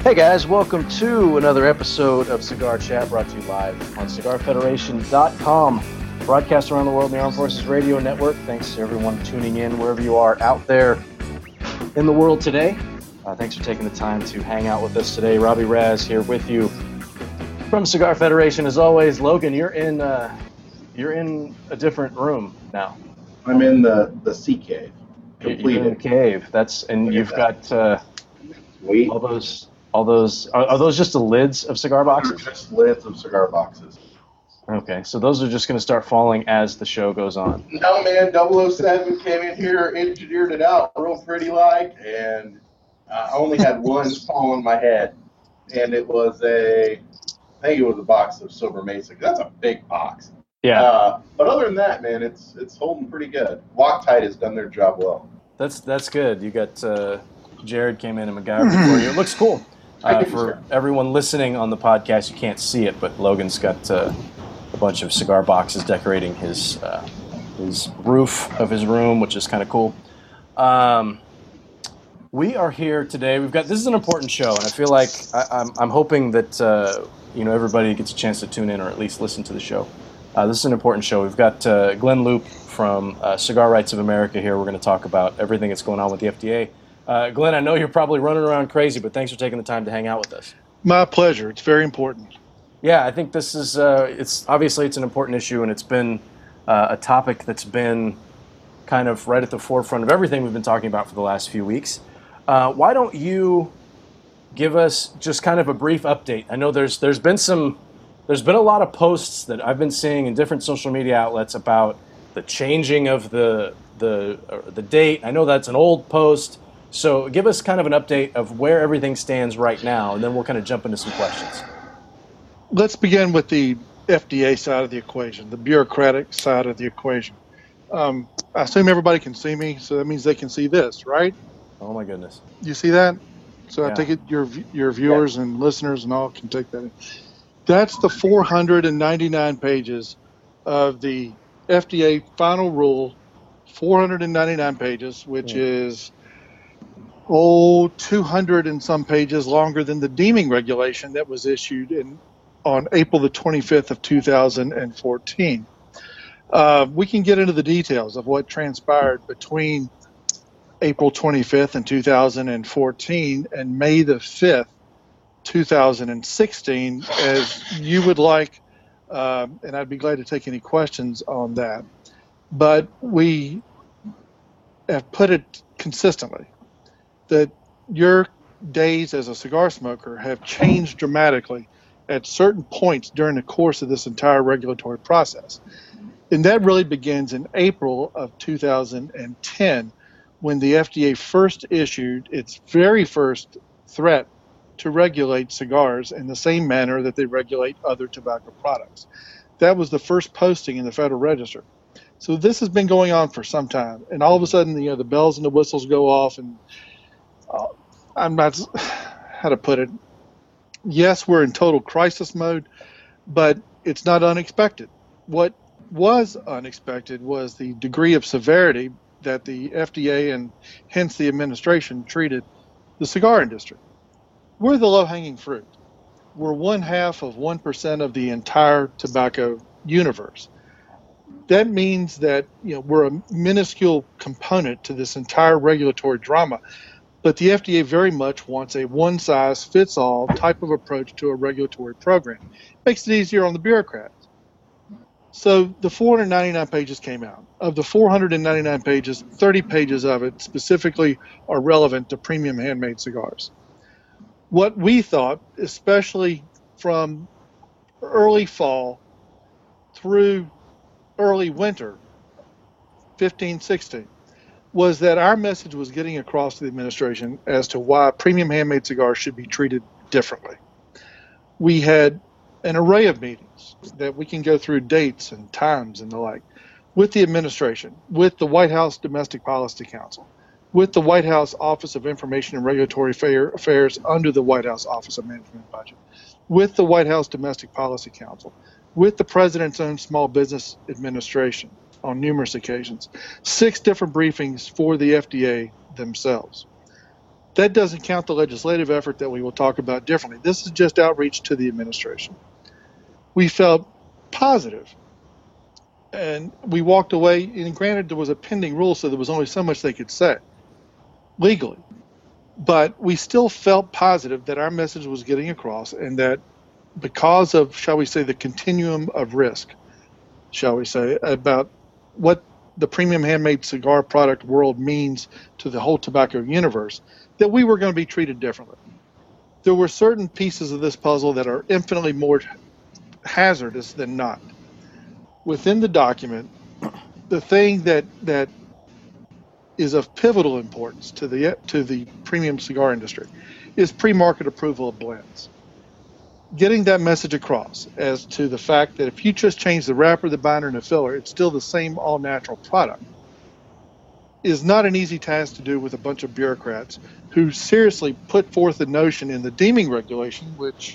Hey guys, welcome to another episode of Cigar Chat, brought to you live on CigarFederation.com. Broadcast around the world in the Armed Forces Radio Network. Thanks to everyone tuning in wherever you are out there in the world today. Thanks for taking the time to hang out with us today. Robbie Raz here with you from Cigar Federation. As always, Logan, you're in a different room now. I'm in the sea cave. Completed. You're in the cave. You've got all those. Are those just the lids of cigar boxes? They're just lids of cigar boxes. Okay, so those are just going to start falling as the show goes on. No, man, 007 came in here, engineered it out real pretty like, and I only had one fall on my head, and it was I think it was a box of Silver Mesa. That's a big box. Yeah. But other than that, man, it's holding pretty good. Loctite has done their job well. That's good. You got Jared came in and MacGyver for you. It looks cool. For everyone listening on the podcast, you can't see it, but Logan's got a bunch of cigar boxes decorating his roof of his room, which is kind of cool. We are here today. This is an important show, and I feel like I'm hoping that everybody gets a chance to tune in or at least listen to the show. This is an important show. We've got Glenn Loop from Cigar Rights of America here. We're going to talk about everything that's going on with the FDA. Glenn, I know you're probably running around crazy, but thanks for taking the time to hang out with us. My pleasure. It's very important. Yeah, I think this is, it's an important issue, and it's been a topic that's been kind of right at the forefront of everything we've been talking about for the last few weeks. Why don't you give us just kind of a brief update? I know there's been a lot of posts that I've been seeing in different social media outlets about the changing of the date. I know that's an old post. So give us kind of an update of where everything stands right now, and then we'll kind of jump into some questions. Let's begin with the FDA side of the equation, the bureaucratic side of the equation. I assume everybody can see me, so that means they can see this, right? Oh, my goodness. You see that? So Yeah. I take it your viewers and listeners and all can take that in. That's the 499 pages of the FDA final rule, 499 pages, which is 200 and some pages longer than the deeming regulation that was issued on April the 25th of 2014. We can get into the details of what transpired between April 25th in 2014 and May the 5th, 2016, as you would like, and I'd be glad to take any questions on that. But we have put it consistently that your days as a cigar smoker have changed dramatically at certain points during the course of this entire regulatory process. And that really begins in April of 2010, when the FDA first issued its very first threat to regulate cigars in the same manner that they regulate other tobacco products. That was the first posting in the Federal Register. So this has been going on for some time, and all of a sudden, the bells and the whistles go off, and I'm not, how to put it, yes, we're in total crisis mode, but it's not unexpected. What was unexpected was the degree of severity that the FDA and hence the administration treated the cigar industry. We're the low-hanging fruit. We're 0.5% of the entire tobacco universe. That means that we're a minuscule component to this entire regulatory drama. But the FDA very much wants a one-size-fits-all type of approach to a regulatory program. Makes it easier on the bureaucrats. So the 499 pages came out. Of the 499 pages, 30 pages of it specifically are relevant to premium handmade cigars. What we thought, especially from early fall through early winter, 15-16, was that our message was getting across to the administration as to why premium handmade cigars should be treated differently. We had an array of meetings that we can go through dates and times and the like with the administration, with the White House Domestic Policy Council, with the White House Office of Information and Regulatory Affairs under the White House Office of Management and Budget, with the White House Domestic Policy Council, with the President's own Small Business Administration on numerous occasions, 6 different briefings for the FDA themselves. That doesn't count the legislative effort that we will talk about differently. This is just outreach to the administration. We felt positive, and we walked away, and granted there was a pending rule, so there was only so much they could say legally. But we still felt positive that our message was getting across, and that because of, shall we say, the continuum of risk, shall we say, about what the premium handmade cigar product world means to the whole tobacco universe, that we were going to be treated differently. There were certain pieces of this puzzle that are infinitely more hazardous than not. Within the document, the thing that is of pivotal importance to the premium cigar industry is pre-market approval of blends. Getting that message across as to the fact that if you just change the wrapper, the binder, and the filler, it's still the same all-natural product, is not an easy task to do with a bunch of bureaucrats who seriously put forth the notion in the deeming regulation, which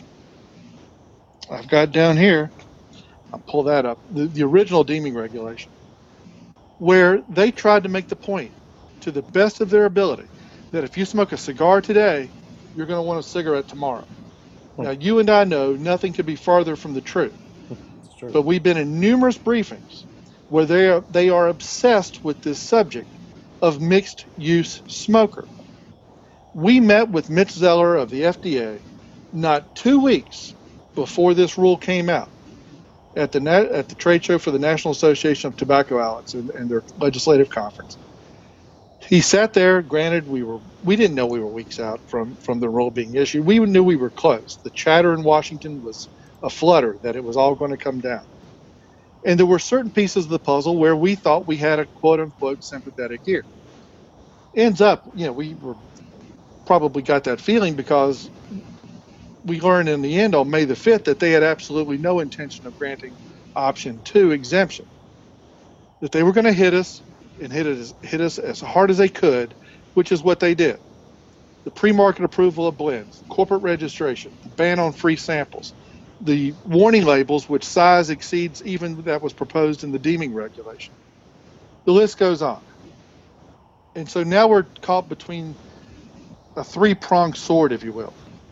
I've got down here. I'll pull that up. The original deeming regulation, where they tried to make the point, to the best of their ability, that if you smoke a cigar today, you're going to want a cigarette tomorrow. Now, you and I know nothing could be farther from the truth. But we've been in numerous briefings where they are obsessed with this subject of mixed use smoker. We met with Mitch Zeller of the FDA not 2 weeks before this rule came out at the trade show for the National Association of Tobacco Outlets and their legislative conference. He sat there. Granted, we didn't know we were weeks out from the rule being issued. We knew we were close. The chatter in Washington was a flutter that it was all going to come down. And there were certain pieces of the puzzle where we thought we had a quote-unquote sympathetic ear. Ends up, we were probably got that feeling because we learned in the end on May the 5th that they had absolutely no intention of granting option 2 exemption. That they were going to hit us and hit us as hard as they could, which is what they did. The pre-market approval of blends, corporate registration, the ban on free samples, the warning labels, which size exceeds even that was proposed in the deeming regulation. The list goes on. And so now we're caught between a three-pronged sword, if you will.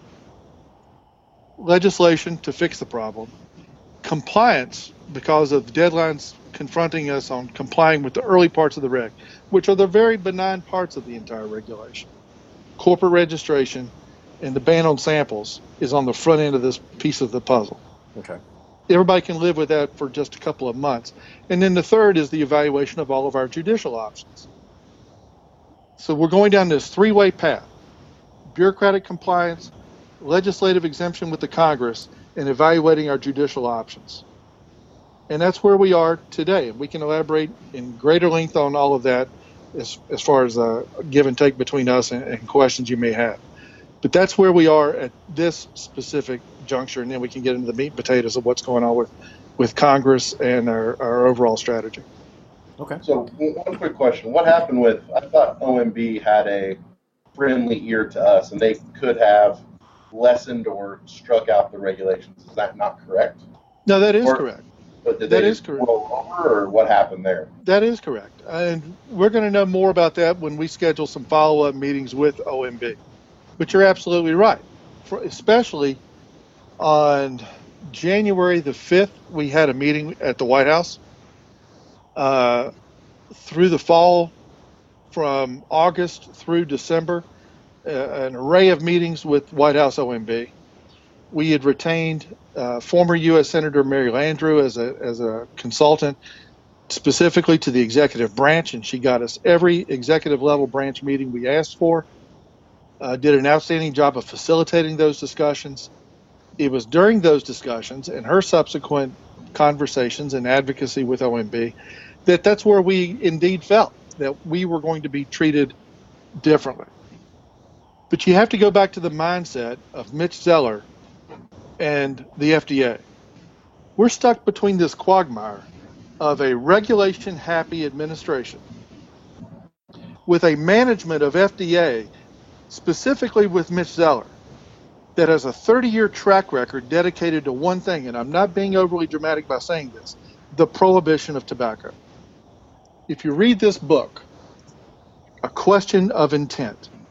Legislation to fix the problem, compliance because of the deadlines confronting us on complying with the early parts of the reg, which are the very benign parts of the entire regulation. Corporate registration and the ban on samples is on the front end of this piece of the puzzle. Okay. Everybody can live with that for just a couple of months. And then the third is the evaluation of all of our judicial options. So we're going down this three-way path: bureaucratic compliance, legislative exemption with the Congress, and evaluating our judicial options. And that's where we are today. We can elaborate in greater length on all of that as far as give and take between us and questions you may have. But that's where we are at this specific juncture, and then we can get into the meat and potatoes of what's going on with Congress and our overall strategy. Okay. So one quick question. What happened with, I thought OMB had a friendly ear to us, and they could have lessened or struck out the regulations. Is that not correct? No, that is correct. But did That they is just correct. roll over, or what happened there? That is correct. And we're going to know more about that when we schedule some follow-up meetings with OMB. But you're absolutely right. Especially on January the 5th, we had a meeting at the White House. Through the fall, from August through December, an array of meetings with White House OMB. We had retained former U.S. Senator Mary Landrieu as a consultant specifically to the executive branch, and she got us every executive level branch meeting we asked for. Did an outstanding job of facilitating those discussions. It was during those discussions and her subsequent conversations and advocacy with OMB that's where we indeed felt that we were going to be treated differently. But you have to go back to the mindset of Mitch Zeller and the FDA. We're stuck between this quagmire of a regulation-happy administration with a management of FDA, specifically with Mitch Zeller, that has a 30-year track record dedicated to one thing, and I'm not being overly dramatic by saying this, the prohibition of tobacco. If you read this book, A Question of Intent,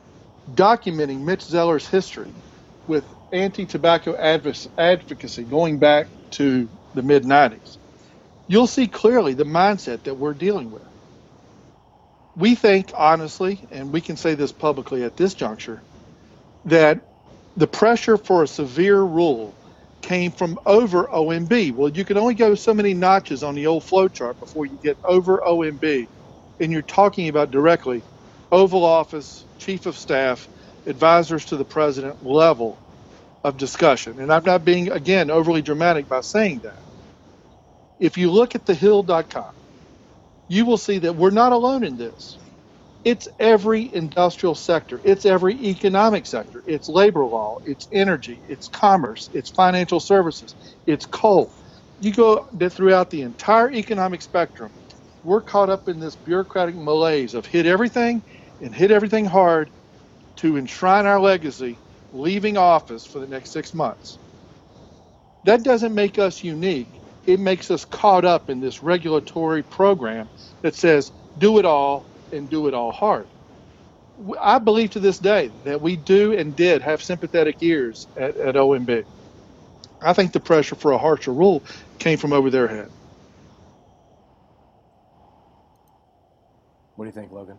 documenting Mitch Zeller's history with anti-tobacco advocacy going back to the mid-90s, you'll see clearly the mindset that we're dealing with. We think, honestly, and we can say this publicly at this juncture, that the pressure for a severe rule came from over OMB. Well, you can only go so many notches on the old flow chart before you get over OMB, and you're talking about directly Oval Office, Chief of Staff, advisors to the President level of discussion. And I'm not being, again, overly dramatic by saying that. If you look at thehill.com, you will see that we're not alone in this. It's every industrial sector. It's every economic sector. It's labor law. It's energy. It's commerce. It's financial services. It's coal. You go throughout the entire economic spectrum, we're caught up in this bureaucratic malaise of hit everything and hit everything hard to enshrine our legacy, leaving office for the next 6 months. That doesn't make us unique. It makes us caught up in this regulatory program that says, do it all and do it all hard. I believe to this day that we do and did have sympathetic ears at OMB. I think the pressure for a harsher rule came from over their head. What do you think, Logan?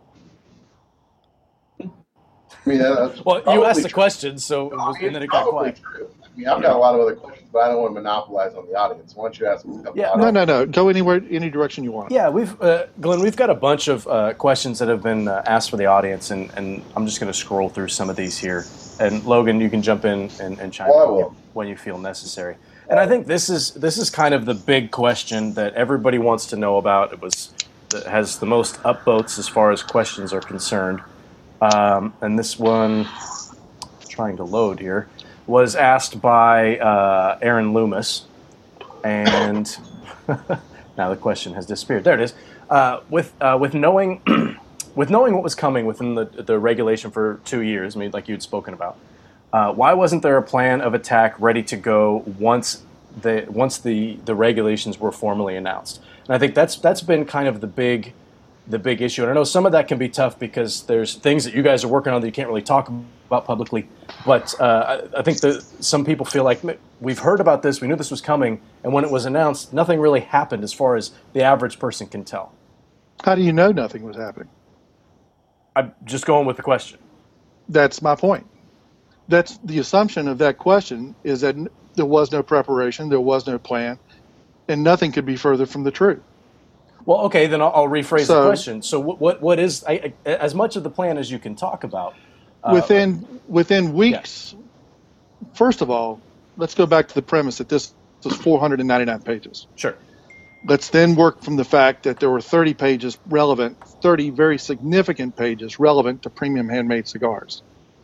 I mean, that's well, you asked the true. question, so and then it got quiet. True. I mean, I've got a lot of other questions, but I don't want to monopolize on the audience. Why don't you ask me? No. Go anywhere, any direction you want. Yeah, Glenn, we've got a bunch of questions that have been asked for the audience, and I'm just going to scroll through some of these here. And Logan, you can jump in and chime in when you feel necessary. And I think this is kind of the big question that everybody wants to know about. It has the most upvotes as far as questions are concerned. And this one, trying to load here, was asked by Aaron Loomis, and now the question has disappeared. There it is. With knowing what was coming within the regulation for 2 years, I mean, like you'd spoken about, why wasn't there a plan of attack ready to go once the regulations were formally announced? And I think that's been kind of the big issue. And I know some of that can be tough because there's things that you guys are working on that you can't really talk about publicly. But I think that some people feel like we've heard about this, we knew this was coming, and when it was announced, nothing really happened as far as the average person can tell. How do you know nothing was happening? I'm just going with the question. That's my point. That's the assumption of that question, is that there was no preparation, there was no plan, and nothing could be further from the truth. Well, okay, then I'll rephrase the question. So what is, as much of the plan as you can talk about? Within weeks, First of all, let's go back to the premise that this was 499 pages. Sure. Let's then work from the fact that there were 30 pages relevant, 30 very significant pages relevant to premium handmade cigars.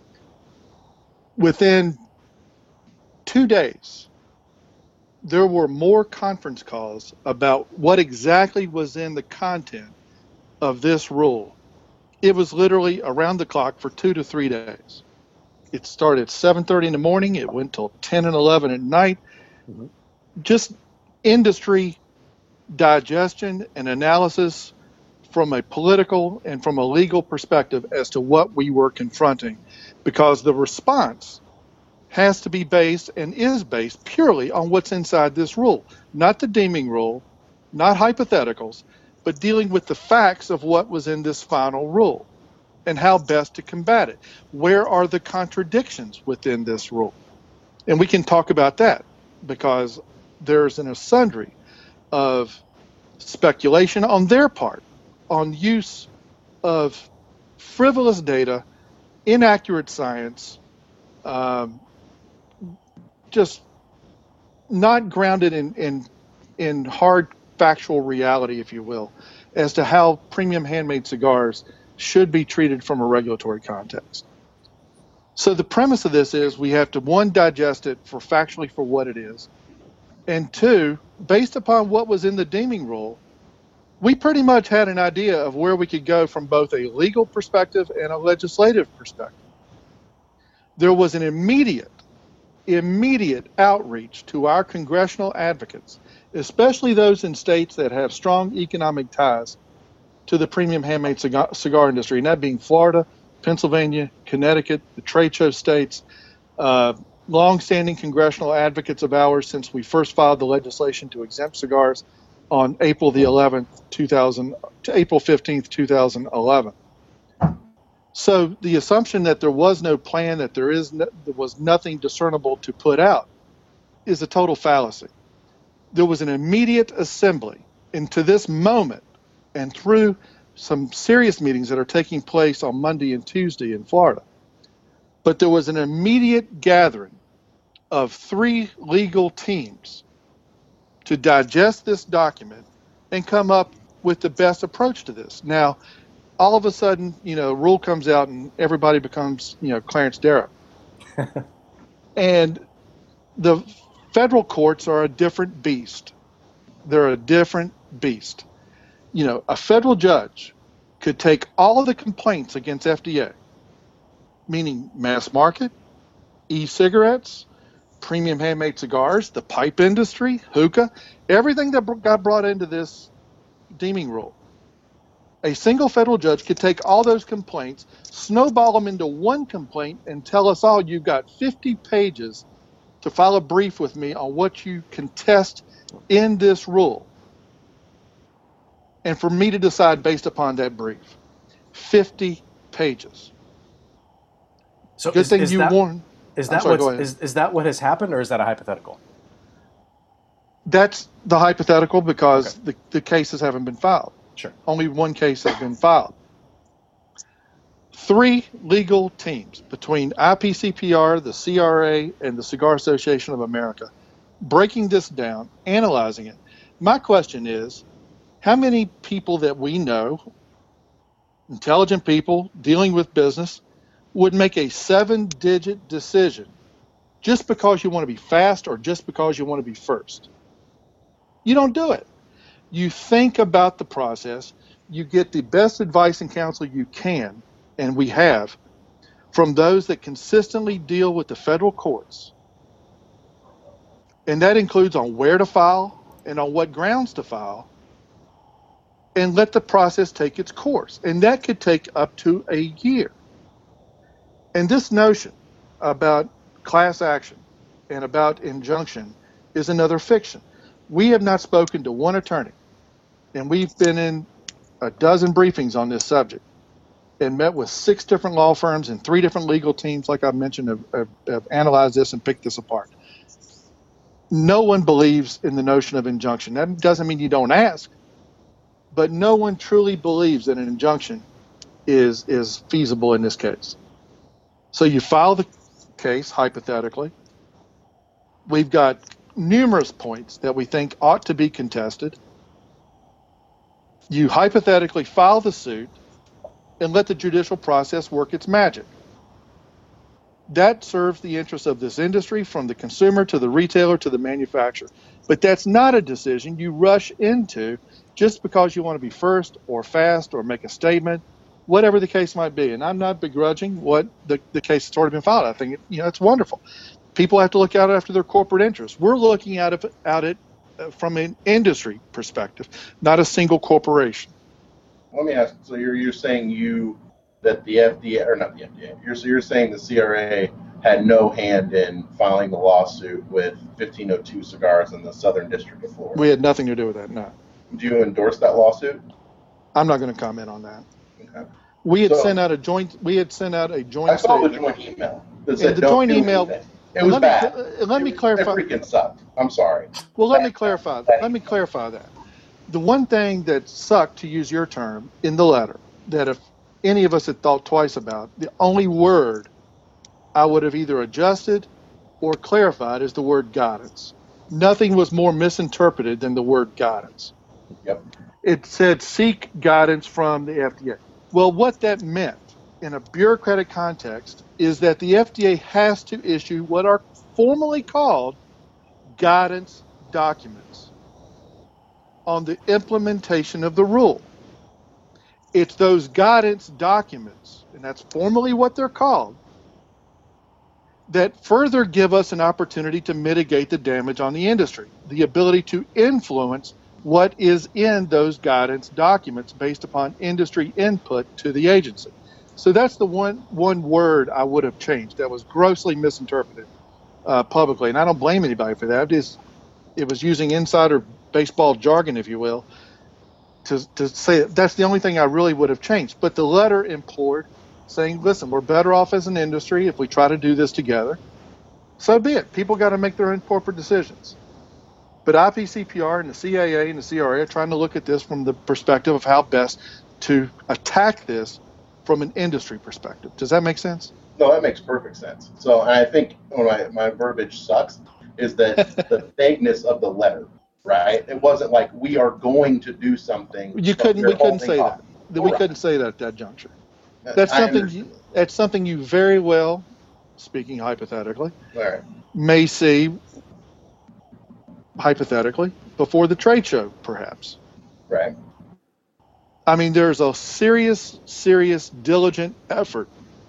Within 2 days, there were more conference calls about what exactly was in the content of this rule. It was literally around the clock for 2 to 3 days. It started at 7:30 in the morning. It went till 10 and 11 at night. Mm-hmm. Just industry digestion and analysis from a political and from a legal perspective as to what we were confronting, because the response has to be based and is based purely on what's inside this rule, not the deeming rule, not hypotheticals, but dealing with the facts of what was in this final rule and how best to combat it. Where are the contradictions within this rule? And we can talk about that, because there's an sundry of speculation on their part on use of frivolous data, inaccurate science, just not grounded in hard factual reality, if you will, as to how premium handmade cigars should be treated from a regulatory context. So the premise of this is we have to, one, digest it factually for what it is, and two, based upon what was in the deeming rule, we pretty much had an idea of where we could go from both a legal perspective and a legislative perspective. There was an immediate outreach to our congressional advocates, especially those in states that have strong economic ties to the premium handmade cigar industry, and that being Florida, Pennsylvania, Connecticut, the trade show states, long-standing congressional advocates of ours since we first filed the legislation to exempt cigars on April the 11th, April 15th, 2011. So the assumption that there was no plan, that there was nothing discernible to put out, is a total fallacy. There was an immediate assembly, and to this moment, and through some serious meetings that are taking place on Monday and Tuesday in Florida, but there was an immediate gathering of 3 legal teams to digest this document and come up with the best approach to this. Now, all of a sudden, a rule comes out and everybody becomes, Clarence Darrow. And the federal courts are a different beast. They're a different beast. A federal judge could take all of the complaints against FDA, meaning mass market, e-cigarettes, premium handmade cigars, the pipe industry, hookah, everything that got brought into this deeming rule. A single federal judge could take all those complaints, snowball them into one complaint, and tell us all you've got 50 pages to file a brief with me on what you contest in this rule. And for me to decide based upon that brief. 50 pages. So Good thing you warned. Is that what has happened, or is that a hypothetical? That's the hypothetical because the cases haven't been filed. Sure. Only one case has been filed. 3 legal teams between IPCPR, the CRA, and the Cigar Association of America breaking this down, analyzing it. My question is, how many people that we know, intelligent people dealing with business, would make a 7-digit decision just because you want to be fast or just because you want to be first? You don't do it. You think about the process. You get the best advice and counsel you can, and we have, from those that consistently deal with the federal courts. And that includes on where to file and on what grounds to file, and let the process take its course. And that could take up to a year. And this notion about class action and about injunction is another fiction. We have not spoken to one attorney, and we've been in a dozen briefings on this subject and met with 6 different law firms and 3 different legal teams, like I mentioned, have analyzed this and picked this apart. No one believes in the notion of injunction. That doesn't mean you don't ask, but no one truly believes that an injunction is feasible in this case. So you file the case, hypothetically. We've got numerous points that we think ought to be contested. You hypothetically file the suit and let the judicial process work its magic. That serves the interests of this industry, from the consumer to the retailer to the manufacturer. But that's not a decision you rush into just because you want to be first or fast or make a statement, whatever the case might be. And I'm not begrudging what the case that's already been filed. I think it's wonderful. People have to look out after their corporate interests. We're looking at it from an industry perspective, not a single corporation. Let me ask. So you're saying that the FDA, or not the FDA, you're saying the CRA had no hand in filing the lawsuit with 1502 Cigars in the Southern District of Florida? We had nothing to do with that. No. Do you endorse that lawsuit? I'm not going to comment on that. Okay. We had sent out a joint. I saw the joint email. The joint email. It was bad. Let me clarify. It freaking sucked. I'm sorry. Well, let me clarify that. The one thing that sucked, to use your term, in the letter, that if any of us had thought twice about, the only word I would have either adjusted or clarified is the word guidance. Nothing was more misinterpreted than the word guidance. Yep. It said seek guidance from the FDA. Well, what that meant in a bureaucratic context is that the FDA has to issue what are formally called guidance documents on the implementation of the rule. It's those guidance documents, and that's formally what they're called, that further give us an opportunity to mitigate the damage on the industry, the ability to influence what is in those guidance documents based upon industry input to the agency. So that's the one word I would have changed that was grossly misinterpreted publicly, and I don't blame anybody for that. It was using insider baseball jargon, if you will, to say that's the only thing I really would have changed. But the letter implored, saying, listen, we're better off as an industry if we try to do this together. So be it. People got to make their own corporate decisions. But IPCPR and the CAA and the CRA are trying to look at this from the perspective of how best to attack this from an industry perspective. Does that make sense? No, that makes perfect sense. So I think my verbiage sucks is that the vagueness of the letter, right? It wasn't like we are going to do something. We couldn't say that. We couldn't say that at that juncture. That's something you very well, speaking hypothetically, right, may see hypothetically before the trade show, perhaps. Right. I mean, there's a serious, diligent effort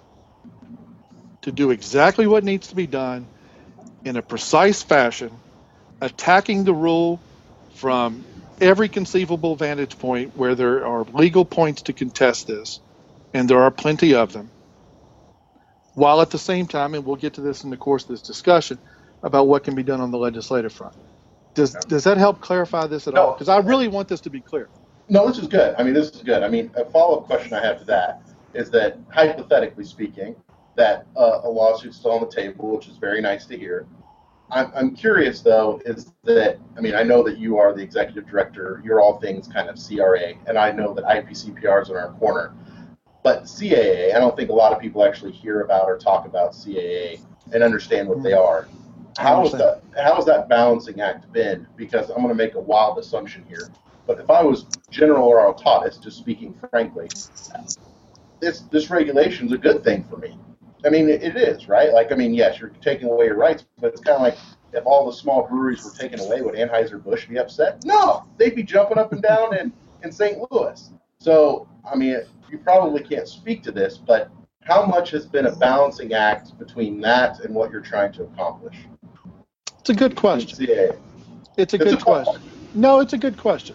to do exactly what needs to be done in a precise fashion, attacking the rule from every conceivable vantage point where there are legal points to contest this, and there are plenty of them, while at the same time, and we'll get to this in the course of this discussion, about what can be done on the legislative front. Does that help clarify this at all? Because I really want this to be clear. No, this is good. I mean, this is good. I mean, a follow-up question I have to that is that, hypothetically speaking, that a lawsuit's still on the table, which is very nice to hear. I'm curious, though, is that, I mean, I know that you are the executive director. You're all things kind of CRA, and I know that IPCPR is in our corner. But CAA, I don't think a lot of people actually hear about or talk about CAA and understand what they are. How has that balancing act been? Because I'm going to make a wild assumption here. But if I was General Orautatis, just speaking frankly, this regulation is a good thing for me. I mean, it is, right? Like, I mean, yes, you're taking away your rights, but it's kind of like if all the small breweries were taken away, would Anheuser-Busch be upset? No, they'd be jumping up and down in St. Louis. So, I mean, you probably can't speak to this, but how much has been a balancing act between that and what you're trying to accomplish? It's a good question. It's a good question. No, it's a good question.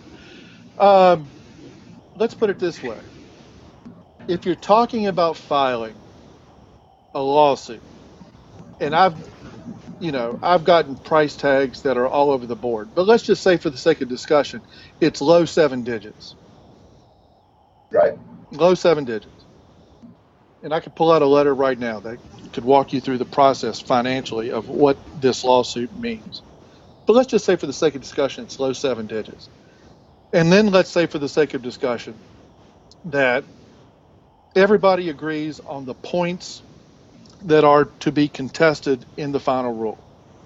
Let's put it this way. If you're talking about filing a lawsuit, and I've gotten price tags that are all over the board, but let's just say for the sake of discussion, it's low 7 digits. Right. Low 7 digits. And I could pull out a letter right now that could walk you through the process financially of what this lawsuit means. But let's just say for the sake of discussion, it's low 7 digits. And then let's say for the sake of discussion that everybody agrees on the points that are to be contested in the final rule.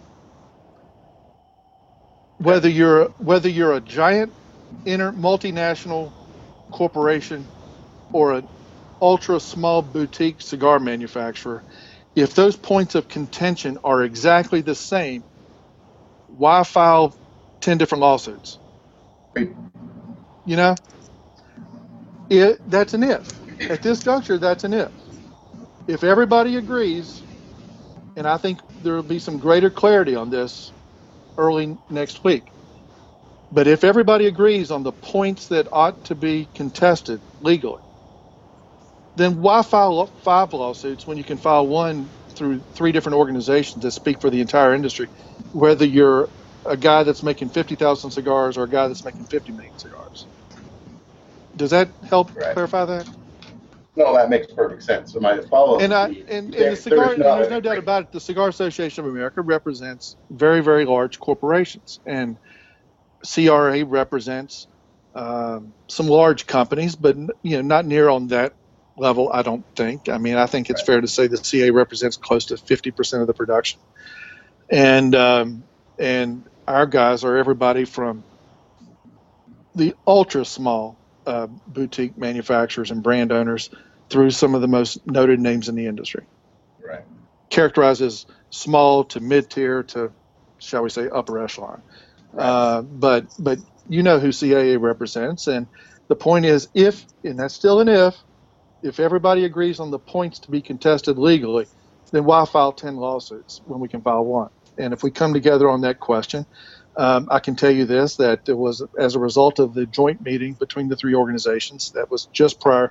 Whether you're a giant multinational corporation or an ultra small boutique cigar manufacturer, if those points of contention are exactly the same, why file 10 different lawsuits? You know, that's an if. At this juncture, that's an if. If everybody agrees, and I think there will be some greater clarity on this early next week, but if everybody agrees on the points that ought to be contested legally, then why file 5 lawsuits when you can file one through 3 different organizations that speak for the entire industry, whether you're a guy that's making 50,000 cigars or a guy that's making 50 million cigars? Does that help clarify that? No, that makes perfect sense. So my follow-up and the cigar, and there's no doubt about it, the Cigar Association of America represents very, very large corporations, and CRA represents some large companies, but not near on that level, I don't think. I mean, I think it's fair to say that CA represents close to 50% of the production, and our guys are everybody from the ultra small boutique manufacturers and brand owners through some of the most noted names in the industry. Right. Characterized as small to mid-tier to, shall we say, upper echelon. Right. But you know who CAA represents, and the point is, and that's still an if everybody agrees on the points to be contested legally, then why file 10 lawsuits when we can file 1? And if we come together on that question, I can tell you this, that it was as a result of the joint meeting between the 3 organizations that was just prior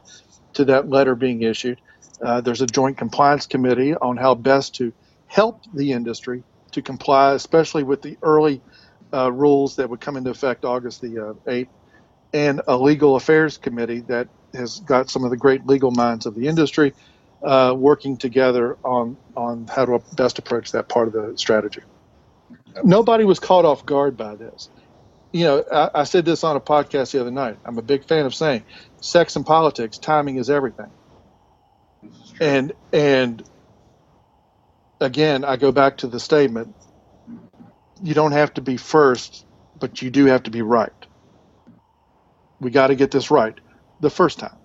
to that letter being issued. There's a joint compliance committee on how best to help the industry to comply, especially with the early rules that would come into effect August the 8th, and a legal affairs committee that has got some of the great legal minds of the industry working together on how to best approach that part of the strategy. Nobody was caught off guard by this. I said this on a podcast the other night. I'm a big fan of saying, sex and politics, timing is everything. And again, I go back to the statement, you don't have to be first, but you do have to be right. We got to get this right the first time.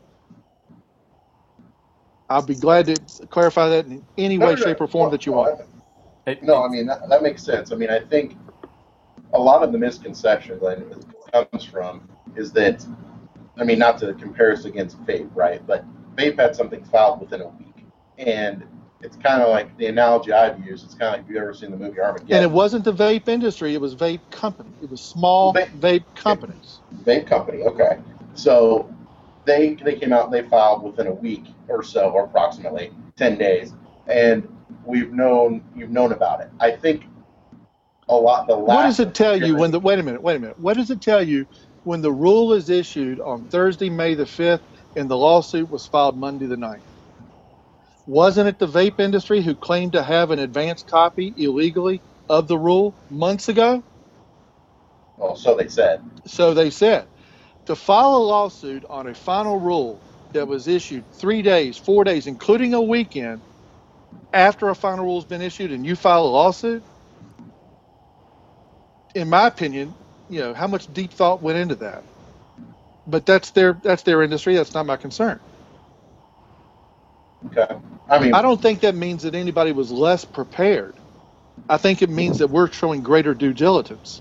I'll be glad to clarify that in any way, shape, or form that you want. No, I mean, that makes sense. I mean, I think a lot of the misconception that comes from is that, I mean, not to compare us against vape, right? But vape had something filed within a week. And it's kind of like the analogy I've used. It's kind of like, have you ever seen the movie Armageddon? And it wasn't the vape industry. It was vape company. It was small vape companies. Vape company, okay. So they came out and they filed within a week or so, or approximately 10 days. And you've known about it. I think a lot, what does it tell you when wait a minute. What does it tell you when the rule is issued on Thursday, May the 5th, and the lawsuit was filed Monday the 9th? Wasn't it the vape industry who claimed to have an advanced copy illegally of the rule months ago? Well, so they said. So they said. To file a lawsuit on a final rule that was issued 3 days, 4 days, including a weekend, after a final rule has been issued, and you file a lawsuit, in my opinion, how much deep thought went into that? But that's their industry. That's not my concern. Okay. I mean, I don't think that means that anybody was less prepared. I think it means that we're showing greater due diligence.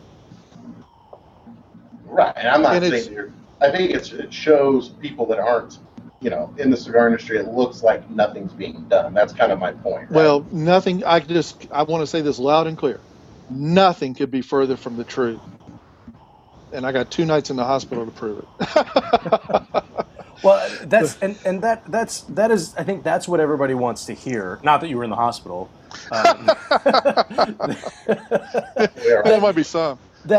Right, and I'm not saying I think it shows people that aren't, in the cigar industry. It looks like nothing's being done. That's kind of my point. Right? Well, nothing. I want to say this loud and clear. Nothing could be further from the truth. And I got 2 nights in the hospital to prove it. Well, that is. I think that's what everybody wants to hear. Not that you were in the hospital. There might be some.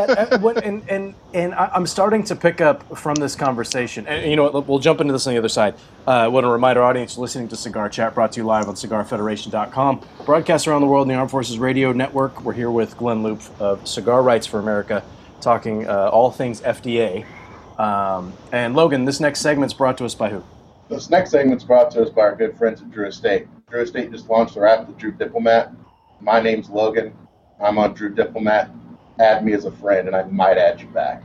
I'm starting to pick up from this conversation. And you know what? We'll jump into this on the other side. I want to remind our audience listening to Cigar Chat, brought to you live on CigarFederation.com. Broadcast around the world in the Armed Forces Radio Network. We're here with Glenn Loop of Cigar Rights for America, talking all things FDA. And Logan, this next segment's brought to us by who? This next segment's brought to us by our good friends at Drew Estate. Drew Estate just launched their app, the Drew Diplomat. My name's Logan. I'm on Drew Diplomat. Add me as a friend, and I might add you back.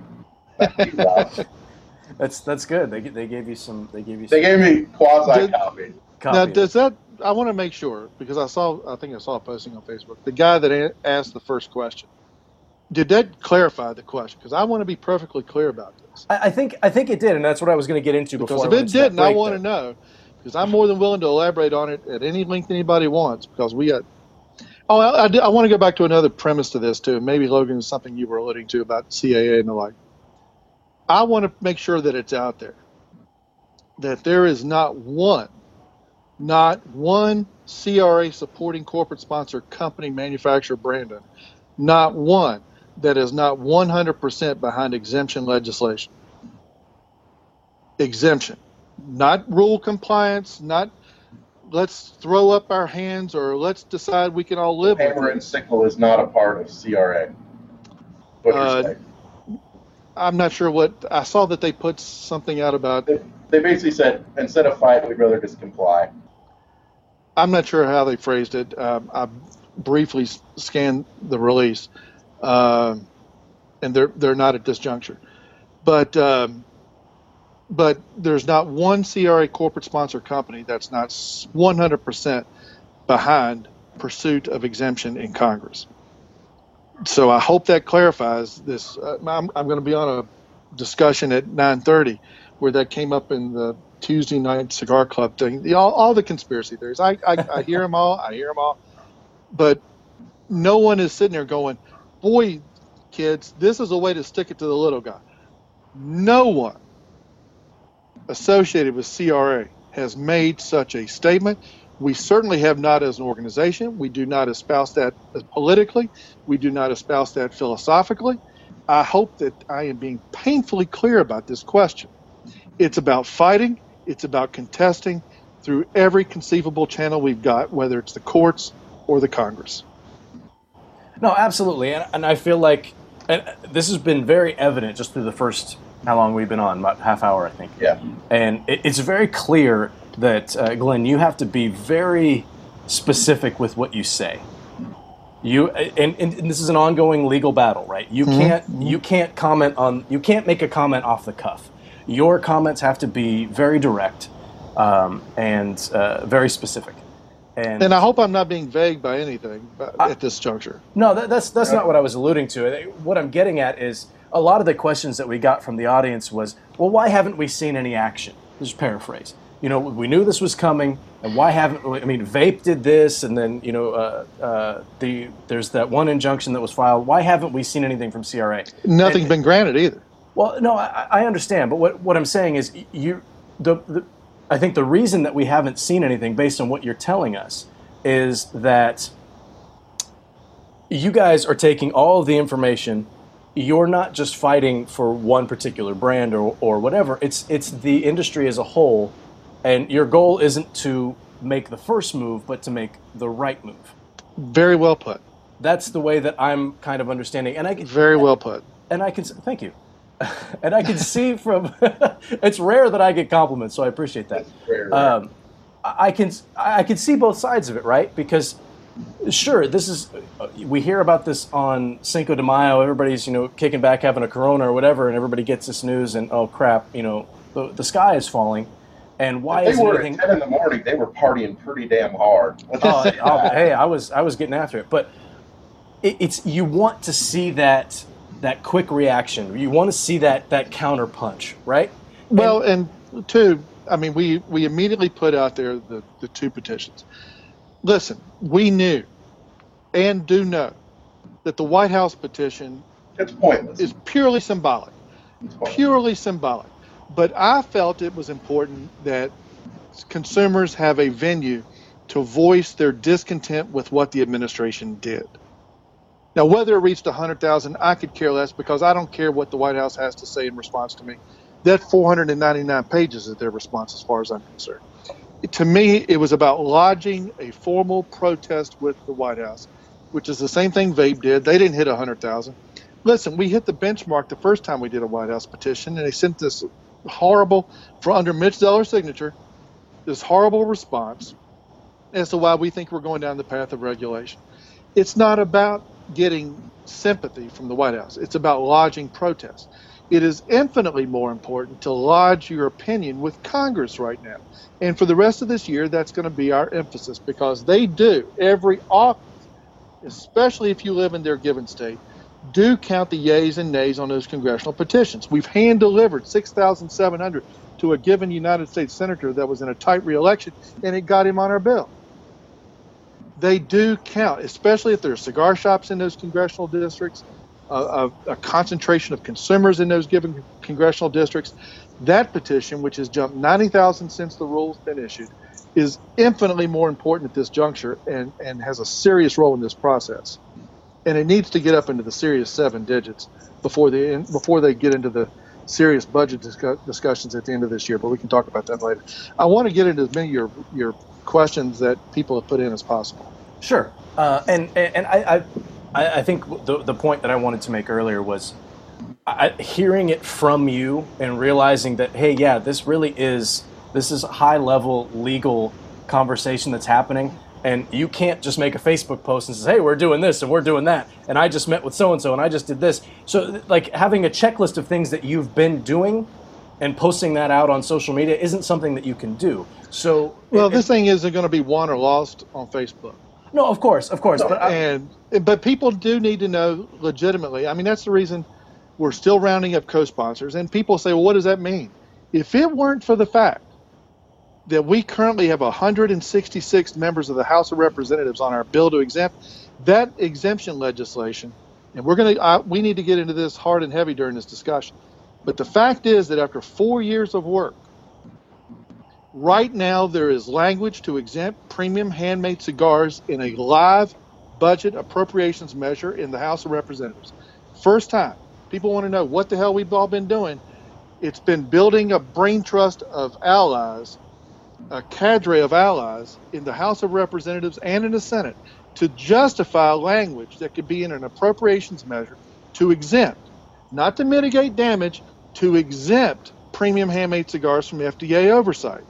That's good. They gave you some. They gave me quasi copy. Now, does that? I want to make sure, because I think I saw a posting on Facebook. The guy that asked the first question, did that clarify the question? Because I want to be perfectly clear about this. I think it did, and that's what I was going to get into before. Because if it didn't, I want to know, because I'm more than willing to elaborate on it at any length anybody wants. Because we got. Oh, I want to go back to another premise to this, too. Maybe, Logan, is something you were alluding to about CAA and the like. I want to make sure that it's out there, that there is not one CRA supporting corporate sponsor company, manufacturer, Brandon, not one that is not 100% behind exemption legislation. Exemption. Not rule compliance, not let's throw up our hands or let's decide we can all live with it. Hammer and sickle is not a part of CRA. What you're saying. I'm not sure what I saw that they put something out about. They basically said instead of fight, we'd rather just comply. I'm not sure how they phrased it. I briefly scanned the release, and they're not at this juncture, but there's not one CRA corporate sponsor company that's not 100% behind pursuit of exemption in Congress. So I hope that clarifies this. I'm going to be on a discussion at 9:30 where that came up in the Tuesday night cigar club thing. All the conspiracy theories. I hear them all. I hear them all. But no one is sitting there going, boy, kids, this is a way to stick it to the little guy. No one associated with CRA has made such a statement. We certainly have not as an organization. We do not espouse that politically. We do not espouse that philosophically. I hope that I am being painfully clear about this question. It's about fighting. It's about contesting through every conceivable channel we've got, whether it's the courts or the Congress. No, absolutely. And I feel like this has been very evident just through the first, how long we've been on, about half hour, I think. Yeah. And it's very clear that, Glenn, you have to be very specific with what you say. And this is an ongoing legal battle, right? You can't comment on, you can't make a comment off the cuff. Your comments have to be very direct and very specific. And I hope I'm not being vague by anything at this juncture. No, that's not what I was alluding to. What I'm getting at is a lot of the questions that we got from the audience was, well, why haven't we seen any action? Just paraphrase. You know, we knew this was coming, and why haven't we? I mean, Vape did this, and then, you know, there's that one injunction that was filed. Why haven't we seen anything from CRA? Nothing's been granted either. Well, no, I understand, but what I'm saying is I think the reason that we haven't seen anything based on what you're telling us is that you guys are taking all of the information. You're not just fighting for one particular brand or whatever. It's the industry as a whole, and your goal isn't to make the first move, but to make the right move. Very well put. That's the way that I'm kind of understanding. Very well put. And I can thank you. And I can see from it's rare that I get compliments, so I appreciate that. I can see both sides of it, right? Because sure, this is we hear about this on Cinco de Mayo. Everybody's kicking back, having a Corona or whatever, and everybody gets this news, and oh crap, the sky is falling. And why is anything? At 10 in the morning, they were partying pretty damn hard. Hey, I was getting after it, but it's you want to see that quick reaction. You want to see that counter punch, right? Well, and two, I mean, we immediately put out there the two petitions. Listen, we knew and do know that the White House petition it's pointless. Is purely symbolic. Purely symbolic. But I felt it was important that consumers have a venue to voice their discontent with what the administration did. Now, whether it reached 100,000, I could care less because I don't care what the White House has to say in response to me. That 499 pages is their response as far as I'm concerned. To me, it was about lodging a formal protest with the White House, which is the same thing Vape did. They didn't hit 100,000. Listen, we hit the benchmark the first time we did a White House petition, and they sent this horrible, for under Mitch Zeller's signature, this horrible response as to why we think we're going down the path of regulation. It's not about getting sympathy from the White House. It's about lodging protests. It is infinitely more important to lodge your opinion with Congress right now. And for the rest of this year, that's going to be our emphasis because they do, every office, especially if you live in their given state, do count the yays and nays on those congressional petitions. We've hand-delivered 6,700 to a given United States senator that was in a tight re-election, and it got him on our bill. They do count, especially if there are cigar shops in those congressional districts, a concentration of consumers in those given congressional districts. That petition, which has jumped 90,000 since the rule's been issued, is infinitely more important at this juncture and has a serious role in this process. And it needs to get up into the serious 7 digits before they get into the serious budget discussions at the end of this year. But we can talk about that later. I want to get into as many of your questions that people have put in as possible. Sure. And I think the point that I wanted to make earlier was hearing it from you and realizing that, hey, yeah, this is a high-level legal conversation that's happening, and you can't just make a Facebook post and say, hey, we're doing this and we're doing that, and I just met with so-and-so and I just did this. So, like, having a checklist of things that you've been doing and posting that out on social media isn't something that you can do. So, this thing isn't going to be won or lost on Facebook. No, of course. But people do need to know legitimately. I mean, that's the reason we're still rounding up co-sponsors. And people say, well, what does that mean? If it weren't for the fact that we currently have 166 members of the House of Representatives on our bill to exempt, that exemption legislation, and we need to get into this hard and heavy during this discussion. But the fact is that after 4 years of work, Right now, there is language to exempt premium handmade cigars in a live budget appropriations measure in the House of Representatives. First time. People want to know what the hell we've all been doing. It's been building a brain trust of allies, a cadre of allies in the House of Representatives and in the Senate to justify language that could be in an appropriations measure to exempt, not to mitigate damage, to exempt premium handmade cigars from FDA oversight.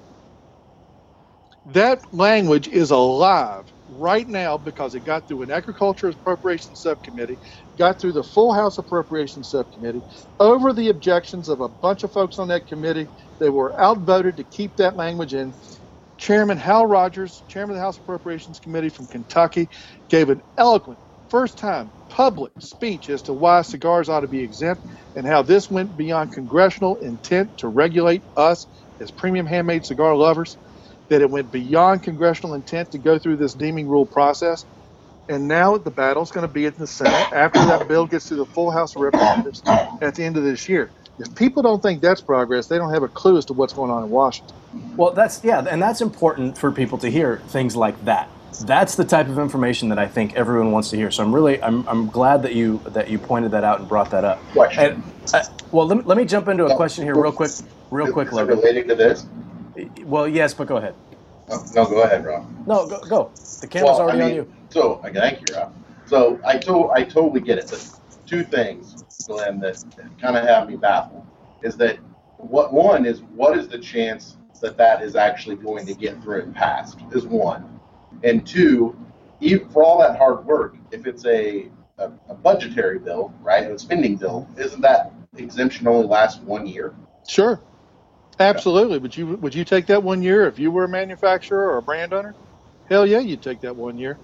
That language is alive right now because it got through an Agriculture Appropriations Subcommittee, got through the full House Appropriations Subcommittee, over the objections of a bunch of folks on that committee. They were outvoted to keep that language in. Chairman Hal Rogers, chairman of the House Appropriations Committee from Kentucky, gave an eloquent, first-time public speech as to why cigars ought to be exempt and how this went beyond congressional intent to regulate us as premium handmade cigar lovers, that it went beyond congressional intent to go through this deeming rule process. And now the battle's going to be in the Senate after that bill gets through the full House of Representatives at the end of this year. If people don't think that's progress, they don't have a clue as to what's going on in Washington. Well, and that's important for people to hear things like that. That's the type of information that I think everyone wants to hear. So I'm glad that you pointed that out and brought that up. Question. Well, let me jump into a question here real quick, Is Logan. it relating to this? Well, yes, but go ahead. Oh, no, go ahead, Rob. No, go. The camera's already on you. So, thank you, Rob. So, I totally get it. But two things, Glenn, that kind of have me baffled is that what is the chance that is actually going to get through and passed is one, and two, even for all that hard work, if it's a budgetary bill, right, a spending bill, isn't that exemption only lasts 1 year? Sure. Absolutely. Would you take that 1 year if you were a manufacturer or a brand owner? Hell yeah, you'd take that 1 year.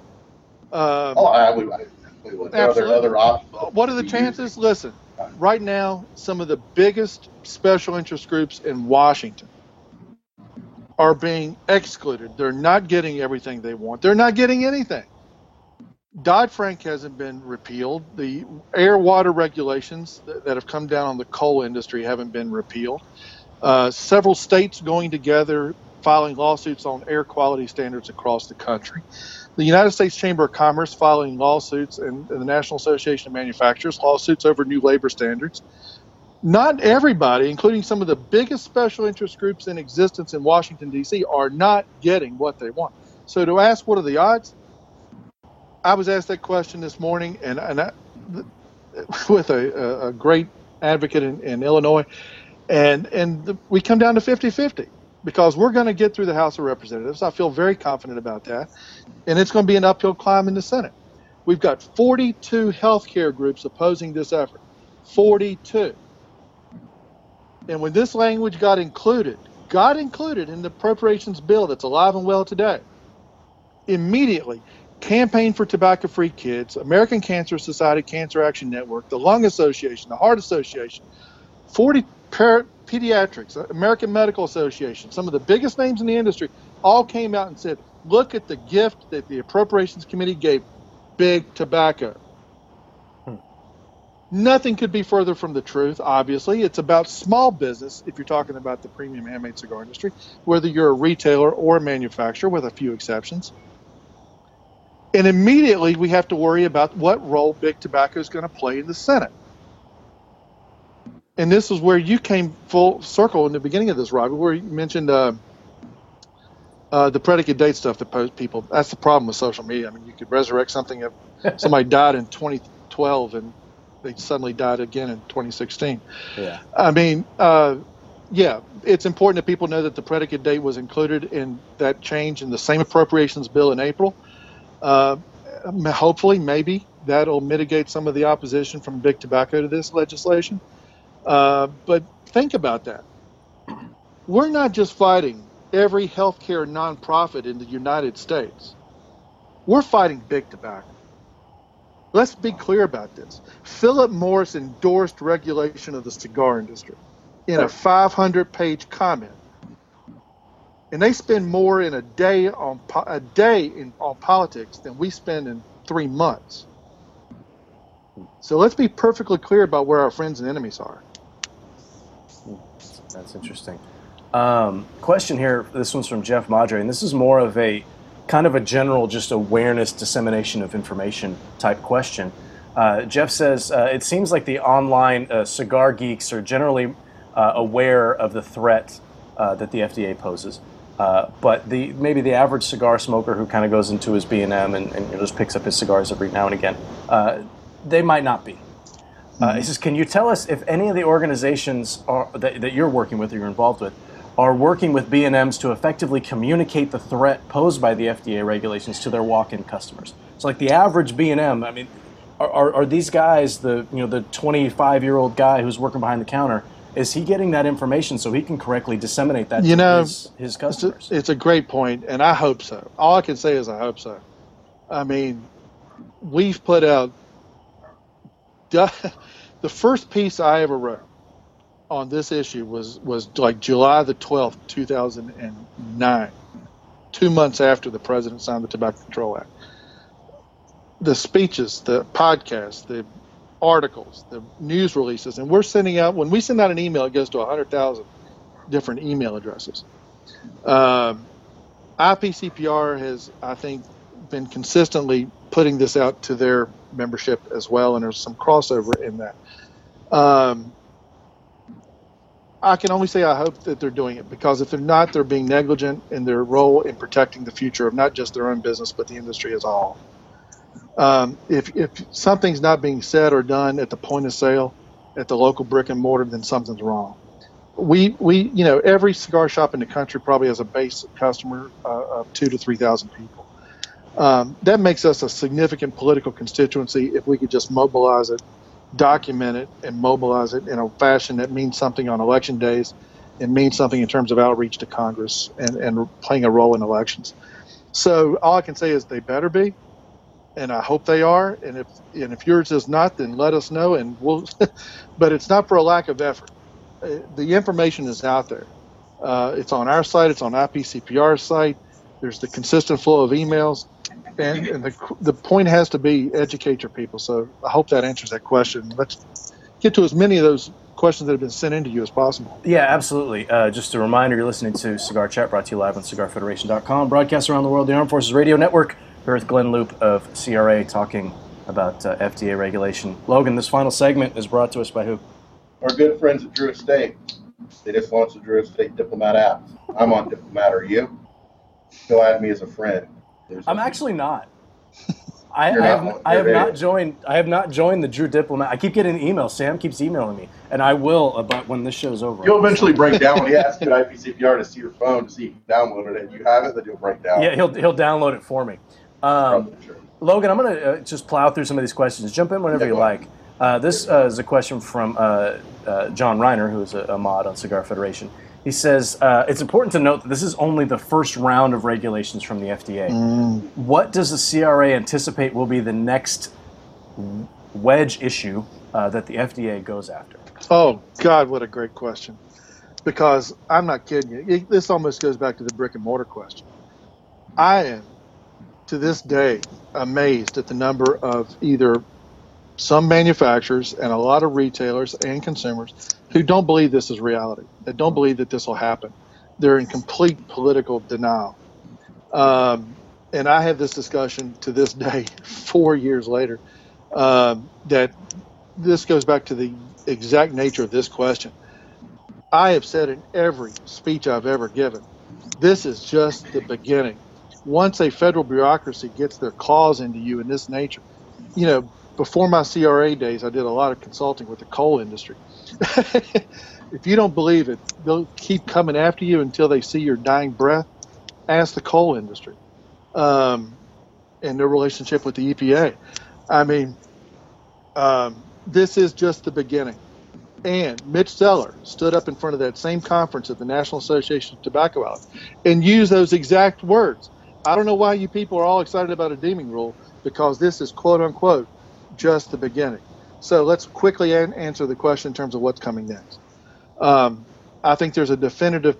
I would. Are there other options? What are the chances? Listen, right now, some of the biggest special interest groups in Washington are being excluded. They're not getting everything they want. They're not getting anything. Dodd-Frank hasn't been repealed. The air-water regulations that have come down on the coal industry haven't been repealed. Several states going together, filing lawsuits on air quality standards across the country. The United States Chamber of Commerce filing lawsuits, and the National Association of Manufacturers lawsuits over new labor standards. Not everybody, including some of the biggest special interest groups in existence in Washington, D.C., are not getting what they want. So to ask what are the odds, I was asked that question this morning, and with a great advocate in Illinois, and we come down to 50-50 because we're going to get through the House of Representatives. I feel very confident about that, and it's going to be an uphill climb in the Senate. We've got 42 healthcare groups opposing this effort, 42. And when this language got included in the appropriations bill that's alive and well today, immediately, Campaign for Tobacco-Free Kids, American Cancer Society, Cancer Action Network, the Lung Association, the Heart Association, 40 pediatrics, American Medical Association, some of the biggest names in the industry, all came out and said, look at the gift that the Appropriations Committee gave big tobacco. Nothing could be further from the truth, obviously. It's about small business, if you're talking about the premium handmade cigar industry, whether you're a retailer or a manufacturer, with a few exceptions. And immediately we have to worry about what role big tobacco is going to play in the Senate. And this is where you came full circle in the beginning of this, Robbie, where you mentioned the predicate date stuff that people. That's the problem with social media. I mean, you could resurrect something if somebody died in 2012 and they suddenly died again in 2016. Yeah. I mean, it's important that people know that the predicate date was included in that change in the same appropriations bill in April. Hopefully, maybe that'll mitigate some of the opposition from big tobacco to this legislation. But think about that. We're not just fighting every healthcare nonprofit in the United States. We're fighting big tobacco. Let's be clear about this. Philip Morris endorsed regulation of the cigar industry in a 500-page comment. And they spend more in a day on politics than we spend in 3 months. So let's be perfectly clear about where our friends and enemies are. That's interesting. Question here. This one's from Jeff Madre, and this is more of a kind of a general, just awareness, dissemination of information type question. Jeff says, it seems like the online cigar geeks are generally aware of the threat that the FDA poses. But maybe the average cigar smoker who kind of goes into his B&M and just picks up his cigars every now and again, they might not be. He says, can you tell us if any of the organizations that you're working with or you're involved with are working with B&Ms to effectively communicate the threat posed by the FDA regulations to their walk-in customers? So like the average B&M, I mean, are these guys, the 25-year-old guy who's working behind the counter, is he getting that information so he can correctly disseminate that to his customers? It's a great point, and I hope so. All I can say is I hope so. I mean, we've put out the first piece I ever wrote on this issue was like July the 12th, 2009, 2 months after the president signed the Tobacco Control Act. The speeches, the podcasts, the articles, the news releases, and we're sending out, when we send out an email, it goes to 100,000 different email addresses. IPCPR has, I think, been consistently putting this out to their membership as well, and there's some crossover in that. I can only say I hope that they're doing it, because if they're not, they're being negligent in their role in protecting the future of not just their own business, but the industry as a whole. If something's not being said or done at the point of sale at the local brick and mortar, then something's wrong. We every cigar shop in the country probably has a base customer of 2,000 to 3,000 people. That makes us a significant political constituency if we could just mobilize it, document it, and mobilize it in a fashion that means something on election days and means something in terms of outreach to Congress and playing a role in elections. So all I can say is they better be, and I hope they are. And if yours is not, then let us know, and we'll. But it's not for a lack of effort. The information is out there. It's on our site. It's on IPCPR's site. There's the consistent flow of emails. And the point has to be educate your people. So I hope that answers that question. Let's get to as many of those questions that have been sent in to you as possible. Yeah, absolutely. Just a reminder, you're listening to Cigar Chat, brought to you live on CigarFederation.com, broadcast around the world, the Armed Forces Radio Network. Here with Glenn Loop of CRA talking about FDA regulation. Logan, this final segment is brought to us by who? Our good friends at Drew Estate. They just launched the Drew Estate Diplomat app. I'm on Diplomat. Are you? Go add me as a friend. I'm actually not. I have not joined the Drew Diplomat. I keep getting emails. Sam keeps emailing me, and I will about when this show's over. You'll eventually break down when he asks you at IPCPR to see your phone to see if you downloaded it. If you have it, then you'll break down. Yeah, he'll download it for me. Sure. Logan, I'm going to just plow through some of these questions. Jump in whenever you like. This is a question from John Reiner, who is a mod on Cigar Federation. He says, it's important to note that this is only the first round of regulations from the FDA. What does the CRA anticipate will be the next wedge issue that the FDA goes after? Oh, God, what a great question. Because I'm not kidding you. This almost goes back to the brick and mortar question. I am, to this day, amazed at the number of either some manufacturers and a lot of retailers and consumers who don't believe this is reality, that don't believe that this will happen. They're in complete political denial. And I have this discussion to this day, 4 years later, that this goes back to the exact nature of this question. I have said in every speech I've ever given, this is just the beginning. Once a federal bureaucracy gets their claws into you in this nature, before my CRA days, I did a lot of consulting with the coal industry. If you don't believe it, they'll keep coming after you until they see your dying breath. Ask the coal industry and their relationship with the EPA. I mean, this is just the beginning. And Mitch Zeller stood up in front of that same conference at the National Association of Tobacco Outlets and used those exact words. I don't know why you people are all excited about a deeming rule, because this is, quote unquote, just the beginning. So let's quickly answer the question in terms of what's coming next. I think there's a definitive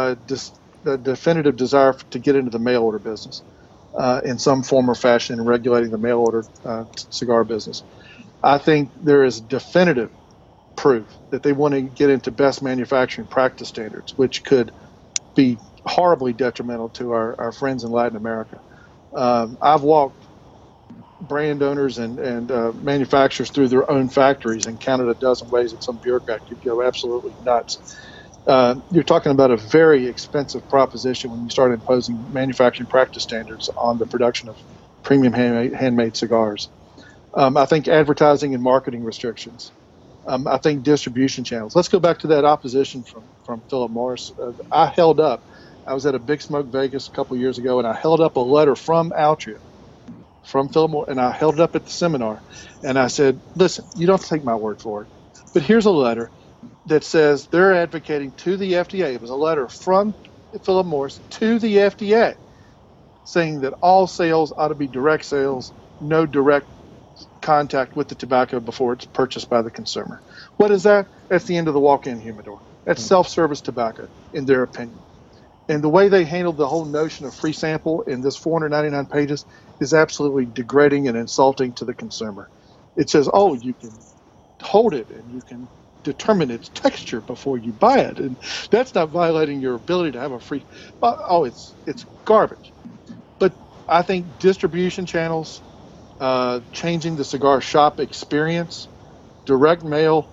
desire to get into the mail order business in some form or fashion in regulating the mail order cigar business. I think there is definitive prove that they want to get into best manufacturing practice standards, which could be horribly detrimental to our friends in Latin America. I've walked brand owners and manufacturers through their own factories and counted a dozen ways that some bureaucrat could go absolutely nuts. You're talking about a very expensive proposition when you start imposing manufacturing practice standards on the production of premium handmade cigars. I think advertising and marketing restrictions. I think distribution channels. Let's go back to that opposition from Philip Morris. I was at a Big Smoke Vegas a couple of years ago, and I held up a letter from Altria, from Philip Morris, and I held it up at the seminar, and I said, listen, you don't have to take my word for it, but here's a letter that says they're advocating to the FDA. It was a letter from Philip Morris to the FDA saying that all sales ought to be direct sales, no direct contact with the tobacco before it's purchased by the consumer. What is that? That's the end of the walk-in humidor. That's self-service tobacco, in their opinion. And the way they handled the whole notion of free sample in this 499 pages is absolutely degrading and insulting to the consumer. It says, oh, you can hold it and you can determine its texture before you buy it. And that's not violating your ability to have a free... Oh, it's garbage. But I think distribution channels, changing the cigar shop experience, direct mail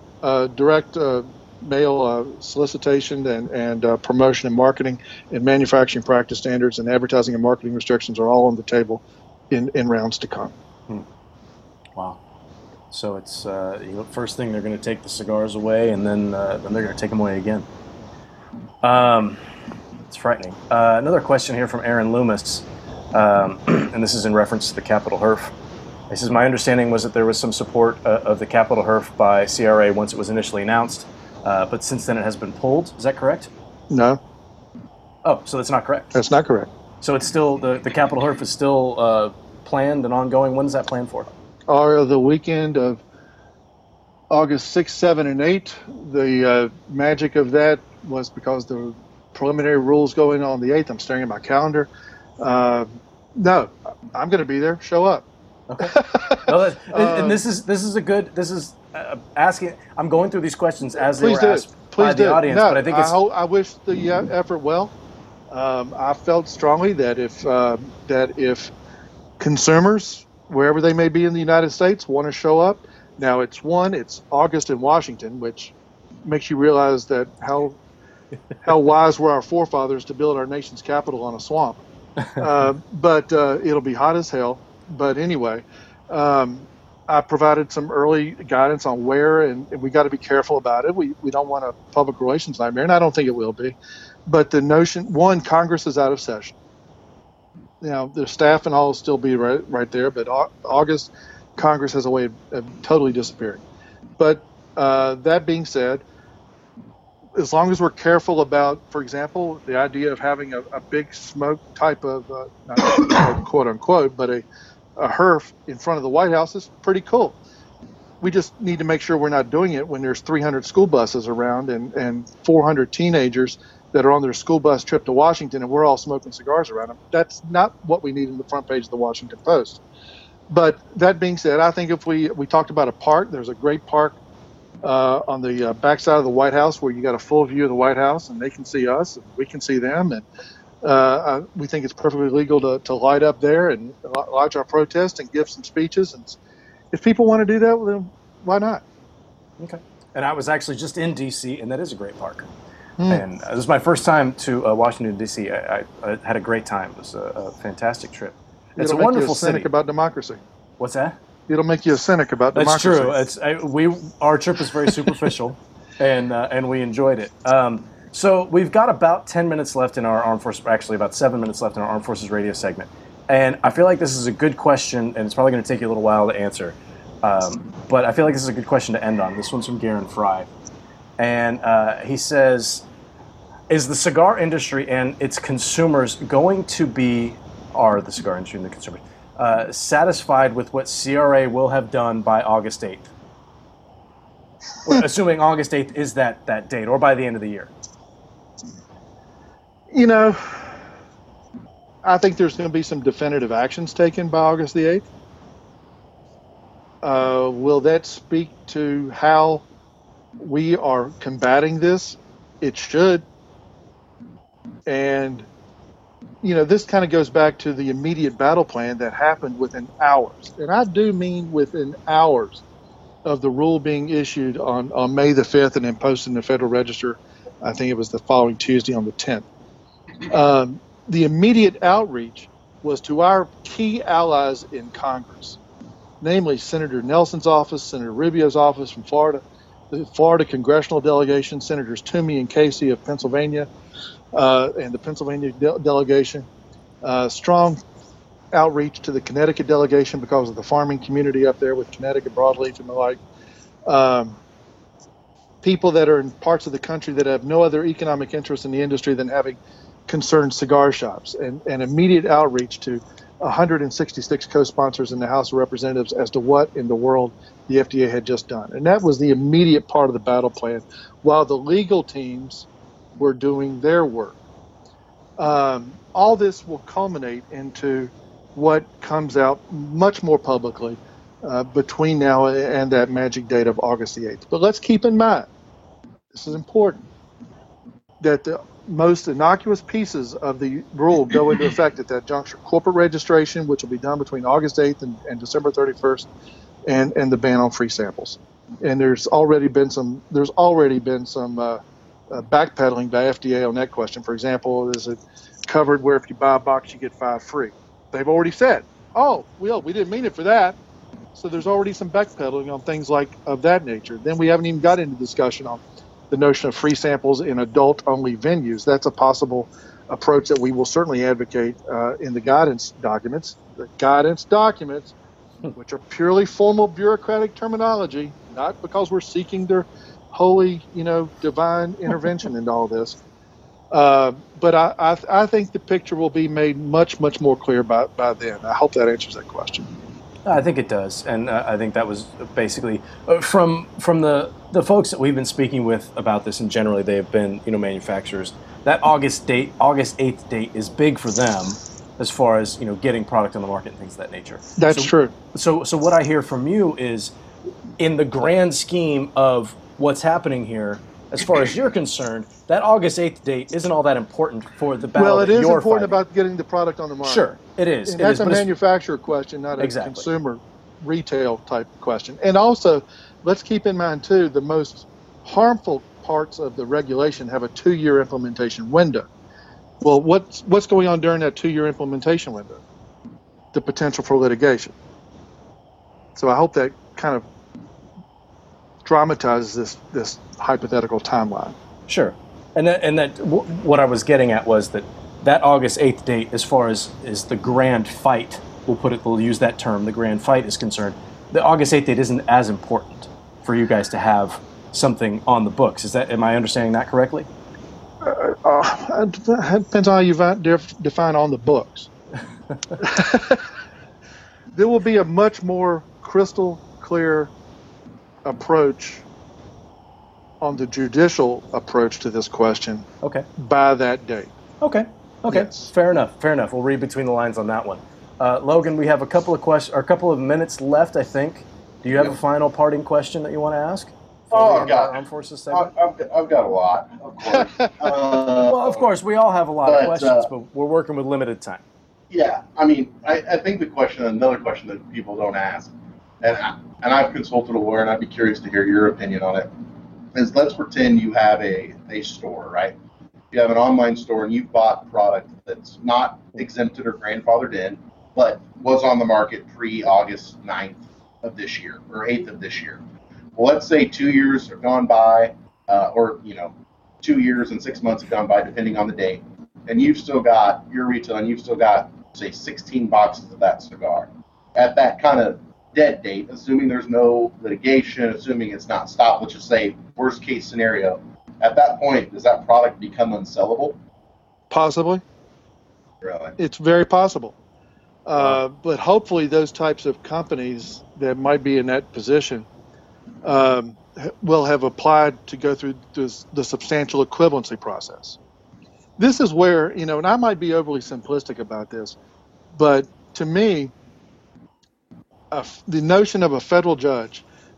solicitation and promotion and marketing and manufacturing practice standards and advertising and marketing restrictions are all on the table in rounds to come. Wow. So it's first thing they're going to take the cigars away, and then they're going to take them away again. It's frightening. Another question here from Aaron Loomis, and this is in reference to the Capitol HERF. He says, my understanding was that there was some support of the Capitol HERF by CRA once it was initially announced, but since then it has been pulled. Is that correct? No. Oh, so that's not correct? That's not correct. So it's still, the Capitol HERF is still planned and ongoing. When is that planned for? Or the weekend of August 6, 7, and 8. The magic of that was because the preliminary rules going on the 8th. I'm staring at my calendar. No, I'm going to be there. Show up. Okay. No, and this is a good. This is asking. I'm going through these questions as they were asked by the audience, no, but I think I wish the effort well. I felt strongly that if consumers, wherever they may be in the United States, want to show up. Now it's August in Washington, which makes you realize that how wise were our forefathers to build our nation's capital on a swamp. But it'll be hot as hell. But anyway, I provided some early guidance on where, and we got to be careful about it. We don't want a public relations nightmare, and I don't think it will be. But the notion, one, Congress is out of session. Now, the staff and all will still be right there, but August, Congress has a way of totally disappearing. But that being said, as long as we're careful about, for example, the idea of having a big smoke type of, not quote unquote, but a HERF in front of the White House is pretty cool. We just need to make sure we're not doing it when there's 300 school buses around and 400 teenagers that are on their school bus trip to Washington and we're all smoking cigars around them. That's not what we need in the front page of the Washington Post. But that being said, I think if we talked about a park, there's a great park on the backside of the White House where you got a full view of the White House and they can see us and we can see them. And we think it's perfectly legal to light up there and lodge our protest and give some speeches. And if people want to do that, well, then why not? Okay. And I was actually just in D.C., and that is a great park. And this is my first time to Washington, D.C. I had a great time. It was a fantastic trip. It's a wonderful city. Cynic about democracy. What's that? It'll make you a cynic about democracy. That's true. Our trip was very superficial, and we enjoyed it. So we've got about 10 minutes left in our Armed Forces, actually about 7 minutes left in our Armed Forces radio segment. And I feel like this is a good question, and it's probably going to take you a little while to answer. But I feel like this is a good question to end on. This one's from Garen Fry. And he says, is the cigar industry and its consumers going to be, are the cigar industry and the consumers, satisfied with what CRA will have done by August 8th? Well, assuming August 8th is that date, or by the end of the year. You know, I think there's going to be some definitive actions taken by August the 8th. Will that speak to how We are combating this. It should. And, this kind of goes back to the immediate battle plan that happened within hours. And I do mean within hours of the rule being issued on May the 5th and then posted in the Federal Register. I think it was the following Tuesday on the 10th. The immediate outreach was to our key allies in Congress, namely Senator Nelson's office, Senator Rubio's office from Florida, the Florida congressional delegation, Senators Toomey and Casey of Pennsylvania, and the Pennsylvania delegation. Strong outreach to the Connecticut delegation because of the farming community up there with Connecticut broadleaf and the like. People that are in parts of the country that have no other economic interest in the industry than having concerned cigar shops, and immediate outreach to 166 co-sponsors in the House of Representatives as to what in the world the FDA had just done. And that was the immediate part of the battle plan while the legal teams were doing their work. All this will culminate into what comes out much more publicly between now and that magic date of August the 8th. But let's keep in mind, this is important, that the most innocuous pieces of the rule go into effect at that juncture. Corporate registration, which will be done between August 8th and December 31st, and the ban on free samples. And there's already been some backpedaling by FDA on that question. For example, is it covered where if you buy a box you get 5 free? They've already said, oh, well, we didn't mean it for that. So there's already some backpedaling on things like of that nature. Then we haven't even got into discussion on the notion of free samples in adult-only venues. That's a possible approach that we will certainly advocate in the guidance documents. The guidance documents, which are purely formal bureaucratic terminology, not because we're seeking their holy, divine intervention in all this. But I think the picture will be made much, much more clear by then. I hope that answers that question. I think it does, and I think that was basically from the folks that we've been speaking with about this, and generally they have been manufacturers. That August 8th date is big for them as far as getting product on the market and things of that nature. That's true. So what I hear from you is, in the grand scheme of what's happening here, as far as you're concerned, that August 8th date isn't all that important for the battle. Well, it is important fighting. about getting the product on the market. Sure, it is. And that's a manufacturer question, not a consumer retail type question. And also, let's keep in mind, too, the most harmful parts of the regulation have a 2-year implementation window. Well, what's going on during that 2-year implementation window? The potential for litigation. So I hope that kind of dramatizes this hypothetical timeline. Sure. What I was getting at was that August 8th date, as far as is the grand fight, we'll use that term, the grand fight is concerned, the August 8th date isn't as important for you guys to have something on the books. Am I understanding that correctly? It depends on how you define on the books. There will be a much more crystal clear approach on the judicial approach to this question by that date. Okay. Yes. Fair enough. We'll read between the lines on that one. Logan, we have a couple of minutes left, I think. Do you have a final parting question that you want to ask? I've got Armed Forces segment? I've got a lot, of course. Well, of course, we all have a lot of questions, but we're working with limited time. Yeah, I think another question that people don't ask, and I've consulted a lawyer, and I'd be curious to hear your opinion on it, is let's pretend you have a store, right? You have an online store, and you've bought product that's not exempted or grandfathered in, but was on the market pre-August 9th of this year, or 8th of this year. Well, let's say 2 years have gone by, or 2 years and 6 months have gone by, depending on the date, and you've still got your retail, and you've still got, say, 16 boxes of that cigar. At that kind of dead date, assuming there's no litigation, assuming it's not stopped, let's just say worst case scenario, at that point, does that product become unsellable? Possibly. Really? It's very possible. But hopefully those types of companies that might be in that position will have applied to go through the substantial equivalency process. This is where, and I might be overly simplistic about this, but to me, the notion of a federal judge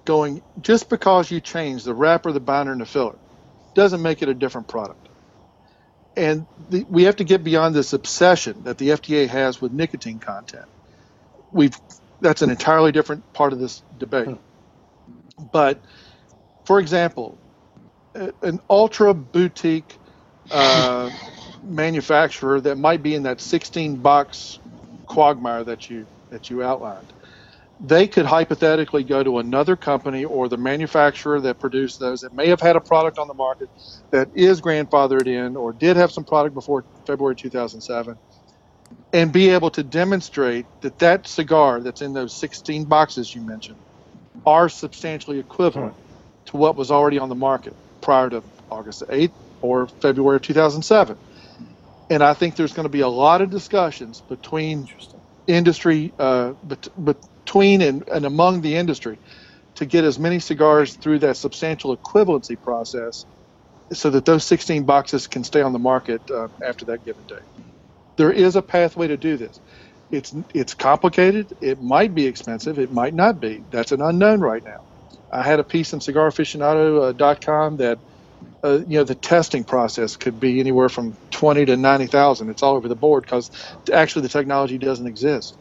going, just because you change the wrapper, the binder, and the filler, doesn't make it a different product. And we have to get beyond this obsession that the FDA has with nicotine content. That's an entirely different part of this debate. But, for example, an ultra boutique manufacturer that might be in that 16-box quagmire that you outlined, they could hypothetically go to another company or the manufacturer that produced those that may have had a product on the market that is grandfathered in or did have some product before February 2007 and be able to demonstrate that cigar that's in those 16 boxes you mentioned are substantially equivalent to what was already on the market prior to August 8th or February of 2007. And I think there's going to be a lot of discussions between industry, between and among the industry to get as many cigars through that substantial equivalency process so that those 16 boxes can stay on the market after that given date. There is a pathway to do this. It's complicated. It might be expensive. It might not be. That's an unknown right now. I had a piece in CigarAficionado.com that the testing process could be anywhere from 20 to 90,000. It's all over the board because actually the technology doesn't exist.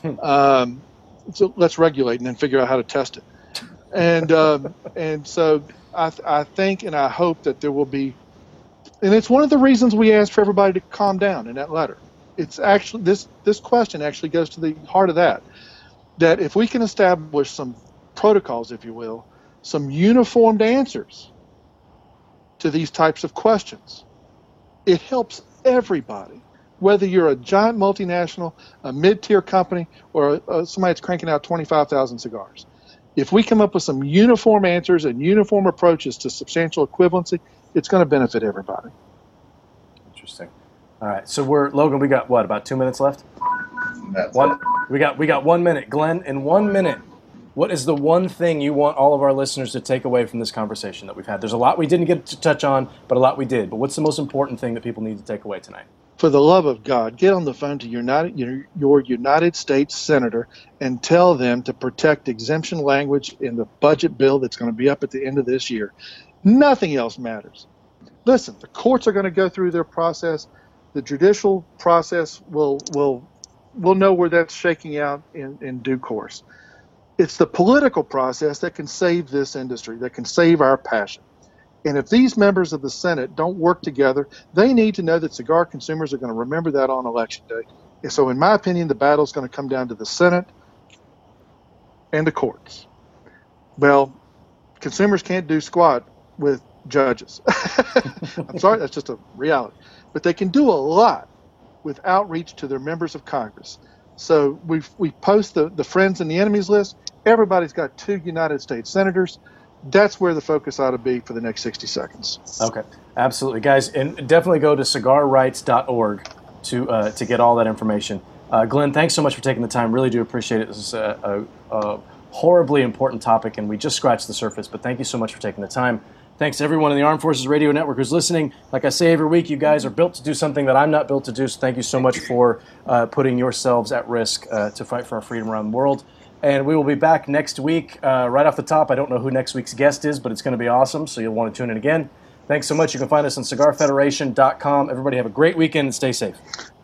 So let's regulate and then figure out how to test it. And so I think and I hope that there will be, and it's one of the reasons we asked for everybody to calm down in that letter. It's actually this question actually goes to the heart of that if we can establish some protocols, if you will, some uniformed answers to these types of questions, it helps everybody, whether you're a giant multinational, a mid-tier company, or somebody that's cranking out 25,000 cigars. If we come up with some uniform answers and uniform approaches to substantial equivalency, it's going to benefit everybody. Interesting. All right, so Logan. We got what? About 2 minutes left. That's one. it. We got 1 minute. Glenn, in 1 minute, what is the one thing you want all of our listeners to take away from this conversation that we've had? There's a lot we didn't get to touch on, but a lot we did. But what's the most important thing that people need to take away tonight? For the love of God, get on the phone to your United States Senator and tell them to protect exemption language in the budget bill that's going to be up at the end of this year. Nothing else matters. Listen, the courts are going to go through their process. The judicial process will know where that's shaking out in due course. It's the political process that can save this industry, that can save our passion. And if these members of the Senate don't work together, they need to know that cigar consumers are going to remember that on Election Day. And so in my opinion, the battle is going to come down to the Senate and the courts. Well, consumers can't do squat with judges. I'm sorry, that's just a reality. But they can do a lot with outreach to their members of Congress. So we post the friends and the enemies list. Everybody's got 2 United States senators. That's where the focus ought to be for the next 60 seconds. Okay, absolutely. Guys, and definitely go to cigarrights.org to get all that information. Glenn, thanks so much for taking the time. Really do appreciate it. This is a horribly important topic, and we just scratched the surface, but thank you so much for taking the time. Thanks to everyone in the Armed Forces Radio Network who's listening. Like I say every week, you guys are built to do something that I'm not built to do, so thank you so much for putting yourselves at risk to fight for our freedom around the world. And we will be back next week. Right off the top, I don't know who next week's guest is, but it's going to be awesome, so you'll want to tune in again. Thanks so much. You can find us on cigarfederation.com. Everybody have a great weekend and stay safe.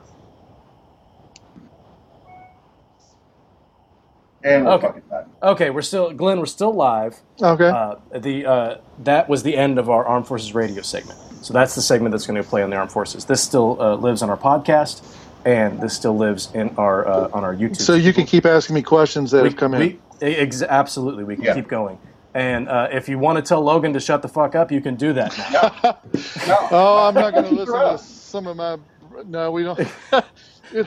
And we're Okay. fucking done. Okay, Glenn, we're still live. Okay. That was the end of our Armed Forces Radio segment. So that's the segment that's going to play on the Armed Forces. This still lives on our podcast, and this still lives in our on our YouTube. So you can keep asking me questions that have come in. Absolutely, we can keep going. And if you want to tell Logan to shut the fuck up, you can do that now. Oh, I'm not going to listen to some of my. No, we don't. I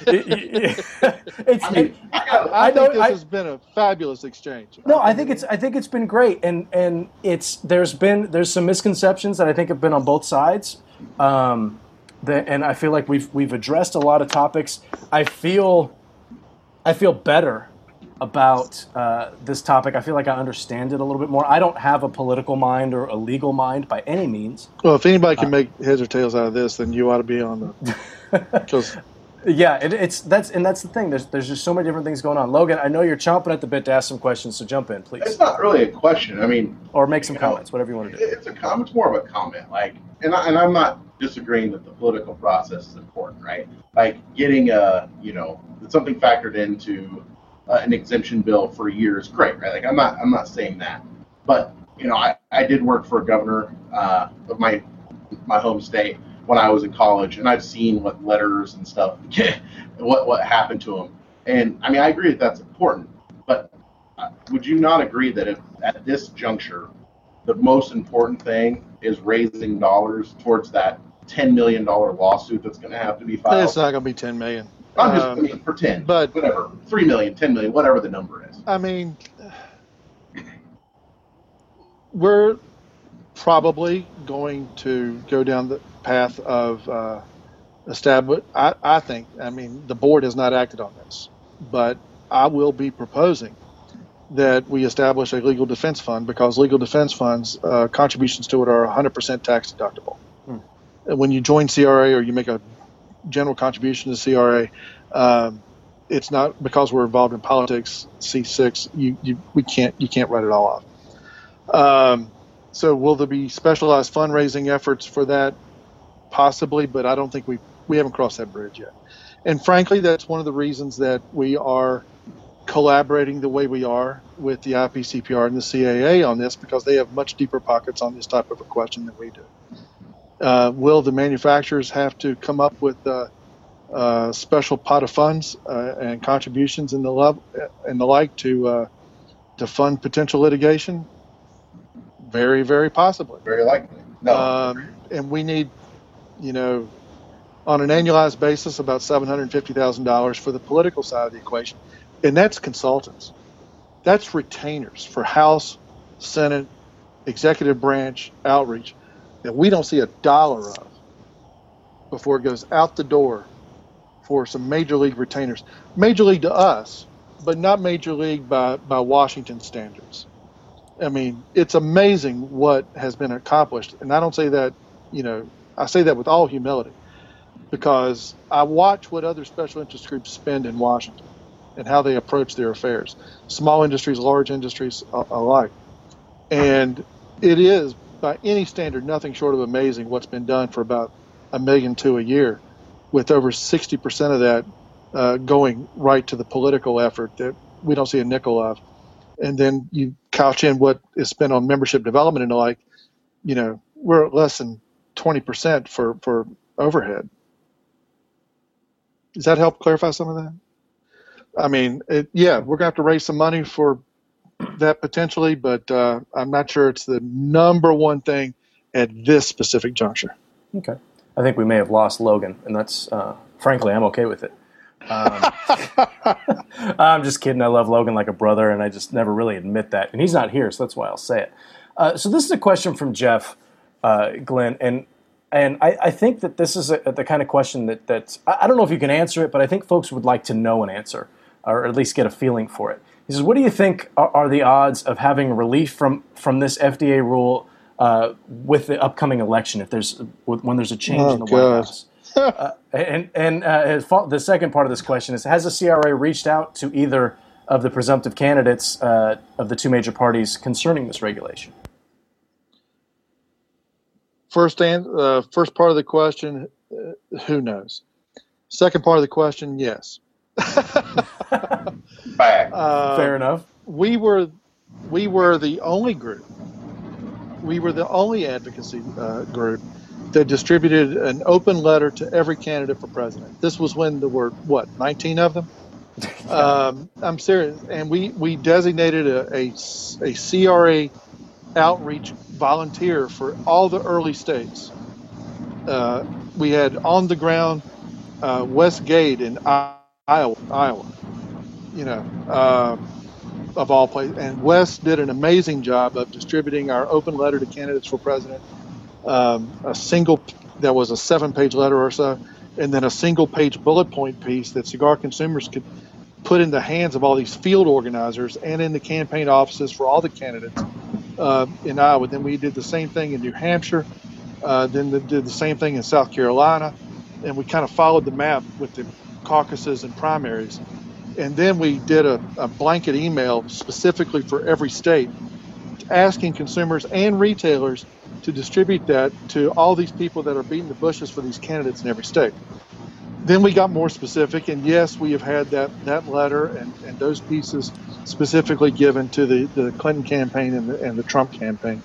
think this has been a fabulous exchange. No, I think it's been great, and there's some misconceptions that I think have been on both sides, and I feel like we've addressed a lot of topics. I feel better about this topic. I feel like I understand it a little bit more. I don't have a political mind or a legal mind by any means. Well, if anybody can make heads or tails out of this, then you ought to be on the. Because Yeah, it's that's the thing. There's just so many different things going on. Logan, I know you're chomping at the bit to ask some questions, so jump in, please, It's not really a question. I mean, or make some you know, comments, whatever you want to do. it's more of a comment. Like, and I'm not disagreeing that the political process is important, right? Like getting something factored into an exemption bill for a year is great, right? Like I'm not saying that, but I did work for a governor of my home state when I was in college, and I've seen what letters and stuff, what happened to them. And I mean, I agree that that's important, but would you not agree that if at this juncture, the most important thing is raising dollars towards that $10 million lawsuit that's going to have to be filed? It's not going to be 10 million. I mean, pretend, but whatever, 3 million, 10 million, whatever the number is. I mean, we're probably going to go down the path of establish. I think. I mean, the board has not acted on this, but I will be proposing that we establish a legal defense fund, because legal defense funds contributions to it are 100% tax deductible. And when you join CRA or you make a general contribution to CRA, it's not because we're involved in politics. C6, you can't write it all off. So will there be specialized fundraising efforts for that? Possibly, but I don't think we haven't crossed that bridge yet. And frankly, that's one of the reasons that we are collaborating the way we are with the IPCPR and the CAA on this, because they have much deeper pockets on this type of a question than we do. Will the manufacturers have to come up with a special pot of funds and contributions and the like to fund potential litigation? Very, very possibly. Very likely. No. And we need, on an annualized basis, about $750,000 for the political side of the equation. And that's consultants. That's retainers for House, Senate, executive branch, outreach that we don't see a dollar of before it goes out the door for some major league retainers. Major league to us, but not major league by Washington standards. I mean, it's amazing what has been accomplished. And I don't say that, I say that with all humility, because I watch what other special interest groups spend in Washington and how they approach their affairs, small industries, large industries alike. And it is, by any standard, nothing short of amazing what's been done for about $1.2 million a year, with over 60% of that going right to the political effort that we don't see a nickel of. And then you couch in what is spent on membership development and the like, we're at less than 20% for overhead. Does that help clarify some of that? I mean, we're going to have to raise some money for that potentially, but I'm not sure it's the number one thing at this specific juncture. Okay. I think we may have lost Logan, and that's, frankly, I'm okay with it. I'm just kidding. I love Logan like a brother, and I just never really admit that. And he's not here, so that's why I'll say it. So this is a question from Jeff, Glenn, and I think that this is the kind of question that I don't know if you can answer it, but I think folks would like to know an answer, or at least get a feeling for it. He says, what do you think are the odds of having relief from this FDA rule with the upcoming election, when there's a change in the White House? The second part of this question is, has the CRA reached out to either of the presumptive candidates of the two major parties concerning this regulation? First part of the question, who knows? Second part of the question, yes. Fair enough. We were the only group. We were the only advocacy group that distributed an open letter to every candidate for president. This was when there were 19 of them. I'm serious, and we designated a CRA outreach volunteer for all the early states. We had on the ground West Gate in Iowa, of all places. And Wes did an amazing job of distributing our open letter to candidates for president. That was a 7-page letter or so, and then a single-page bullet point piece that cigar consumers could put in the hands of all these field organizers and in the campaign offices for all the candidates in Iowa. Then we did the same thing in New Hampshire. Then they did the same thing in South Carolina, and we kind of followed the map with caucuses and primaries. And then we did a blanket email specifically for every state, asking consumers and retailers to distribute that to all these people that are beating the bushes for these candidates in every state. Then we got more specific, and yes, we have had that letter and those pieces specifically given to the Clinton campaign and the Trump campaign.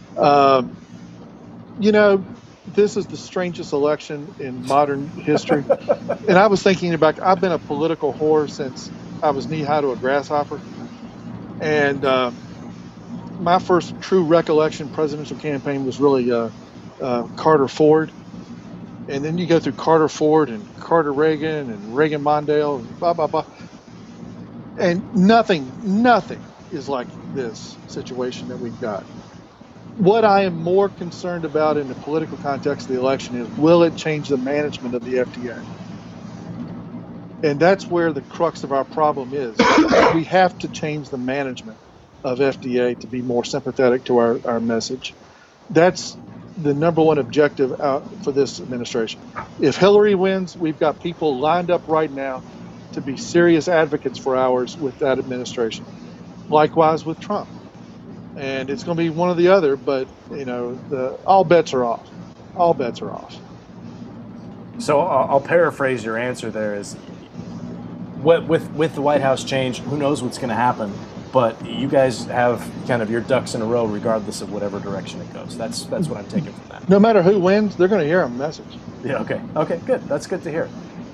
This is the strangest election in modern history. And I was thinking about, I've been a political whore since I was knee-high to a grasshopper. And my first true recollection presidential campaign was really Carter Ford. And then you go through Carter Ford and Carter Reagan and Reagan Mondale and blah, blah, blah. And nothing is like this situation that we've got. What I am more concerned about in the political context of the election is, will it change the management of the FDA? And that's where the crux of our problem is. We have to change the management of FDA to be more sympathetic to our message. That's the number one objective for this administration. If Hillary wins, we've got people lined up right now to be serious advocates for ours with that administration. Likewise with Trump. And it's going to be one or the other, but all bets are off. All bets are off. So I'll paraphrase your answer there is, with the White House change, who knows what's going to happen, but you guys have kind of your ducks in a row regardless of whatever direction it goes. That's what I'm taking from that. No matter who wins, they're going to hear a message. Yeah, okay, good. That's good to hear.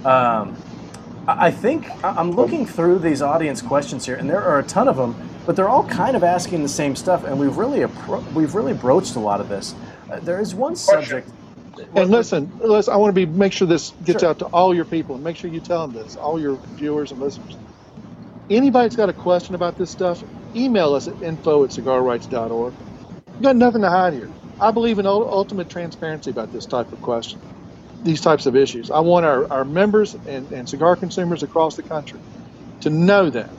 I think I'm looking through these audience questions here, and there are a ton of them, but they're all kind of asking the same stuff, and we've really broached a lot of this. There is one subject. And listen, I want to make sure this gets Sure. out to all your people, and make sure you tell them this, all your viewers and listeners. Anybody that's got a question about this stuff, email us at info@cigarrights.org. You've got nothing to hide here. I believe in ultimate transparency about this type of question, these types of issues. I want our members and cigar consumers across the country to know that.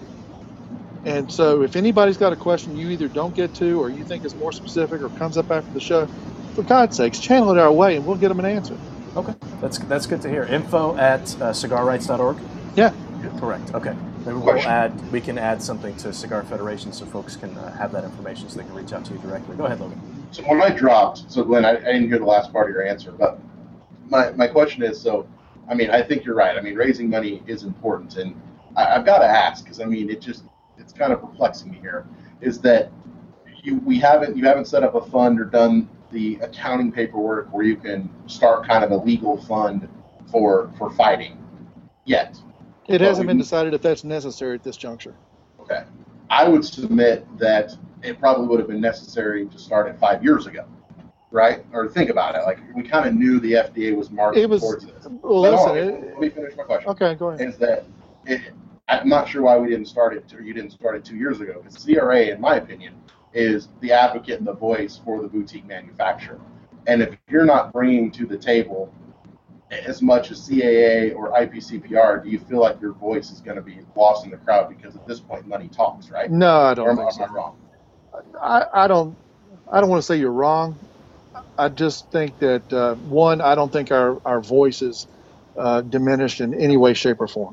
And so if anybody's got a question you either don't get to or you think is more specific or comes up after the show, for God's sakes, channel it our way and we'll get them an answer. Okay, that's good to hear. info@cigarrights.org? Yeah. Correct, okay. Maybe we can add something to Cigar Federation so folks can have that information so they can reach out to you directly. Go ahead, Logan. So when I dropped, so Glenn, I didn't hear the last part of your answer, but my question is, I think you're right. Raising money is important, and I've got to ask, because it's kind of perplexing me here, is that you haven't set up a fund or done the accounting paperwork where you can start kind of a legal fund for fighting yet. It hasn't been decided if that's necessary at this juncture. Okay. I would submit that it probably would have been necessary to start it 5 years ago, right? Or think about it. Like, we kind of knew the FDA was marching towards this. Well, let me finish my question. Okay, go ahead. Is that I'm not sure why we didn't start it, or you didn't start it 2 years ago, because CRA, in my opinion, is the advocate and the voice for the boutique manufacturer. And if you're not bringing to the table as much as CAA or IPCPR, do you feel like your voice is going to be lost in the crowd? Because at this point, money talks, right? No, I don't Or think so. am I wrong? I don't want to say you're wrong. I just think that, one, I don't think our voice is diminished in any way, shape, or form.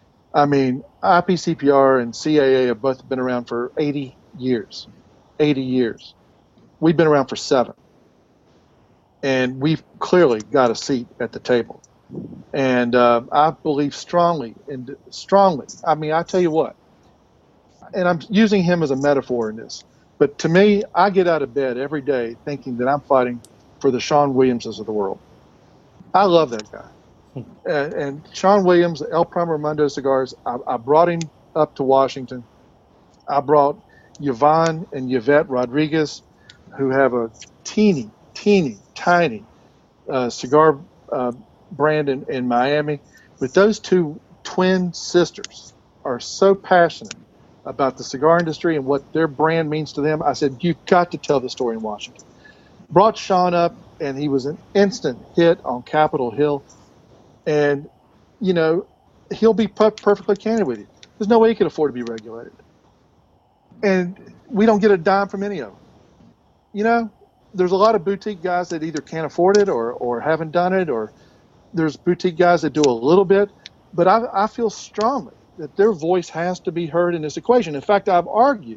IPCPR and CAA have both been around for 80 years. 80 years. We've been around for 7. And we've clearly got a seat at the table. And I believe strongly. I tell you what, and I'm using him as a metaphor in this, but to me, I get out of bed every day thinking that I'm fighting for the Sean Williamses of the world. I love that guy. And Sean Williams, El Primer Mundo Cigars, I brought him up to Washington. I brought Yvonne and Yvette Rodriguez, who have a teeny, tiny cigar brand in Miami. But those two twin sisters are so passionate about the cigar industry and what their brand means to them. I said, you've got to tell the story in Washington. Brought Sean up, and he was an instant hit on Capitol Hill. And, he'll be perfectly candid with you. There's no way he could afford to be regulated. And we don't get a dime from any of them. There's a lot of boutique guys that either can't afford it or haven't done it, or there's boutique guys that do a little bit. But I feel strongly that their voice has to be heard in this equation. In fact, I've argued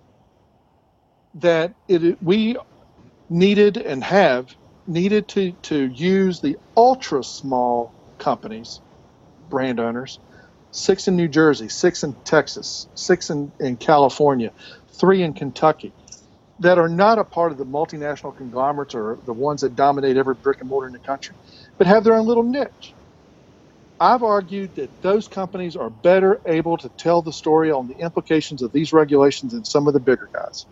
that we needed and have needed to use the ultra small companies, brand owners, 6 in New Jersey, 6 in Texas, 6 in California, 3 in Kentucky, that are not a part of the multinational conglomerates or the ones that dominate every brick and mortar in the country, but have their own little niche. I've argued that those companies are better able to tell the story on the implications of these regulations than some of the bigger guys.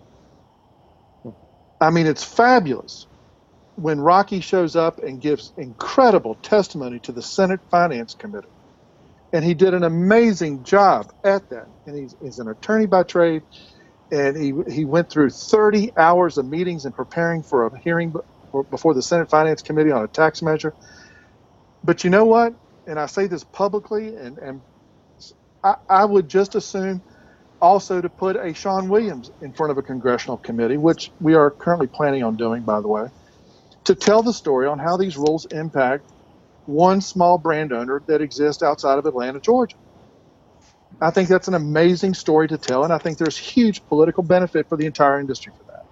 I mean, it's fabulous when Rocky shows up and gives incredible testimony to the Senate Finance Committee. And he did an amazing job at that. And he's an attorney by trade. And he went through 30 hours of meetings and preparing for a hearing before the Senate Finance Committee on a tax measure. But you know what? And I say this publicly, and I would just assume also to put a Sean Williams in front of a congressional committee, which we are currently planning on doing, by the way, to tell the story on how these rules impact one small brand owner that exists outside of Atlanta, Georgia. I think that's an amazing story to tell, and I think there's huge political benefit for the entire industry for that.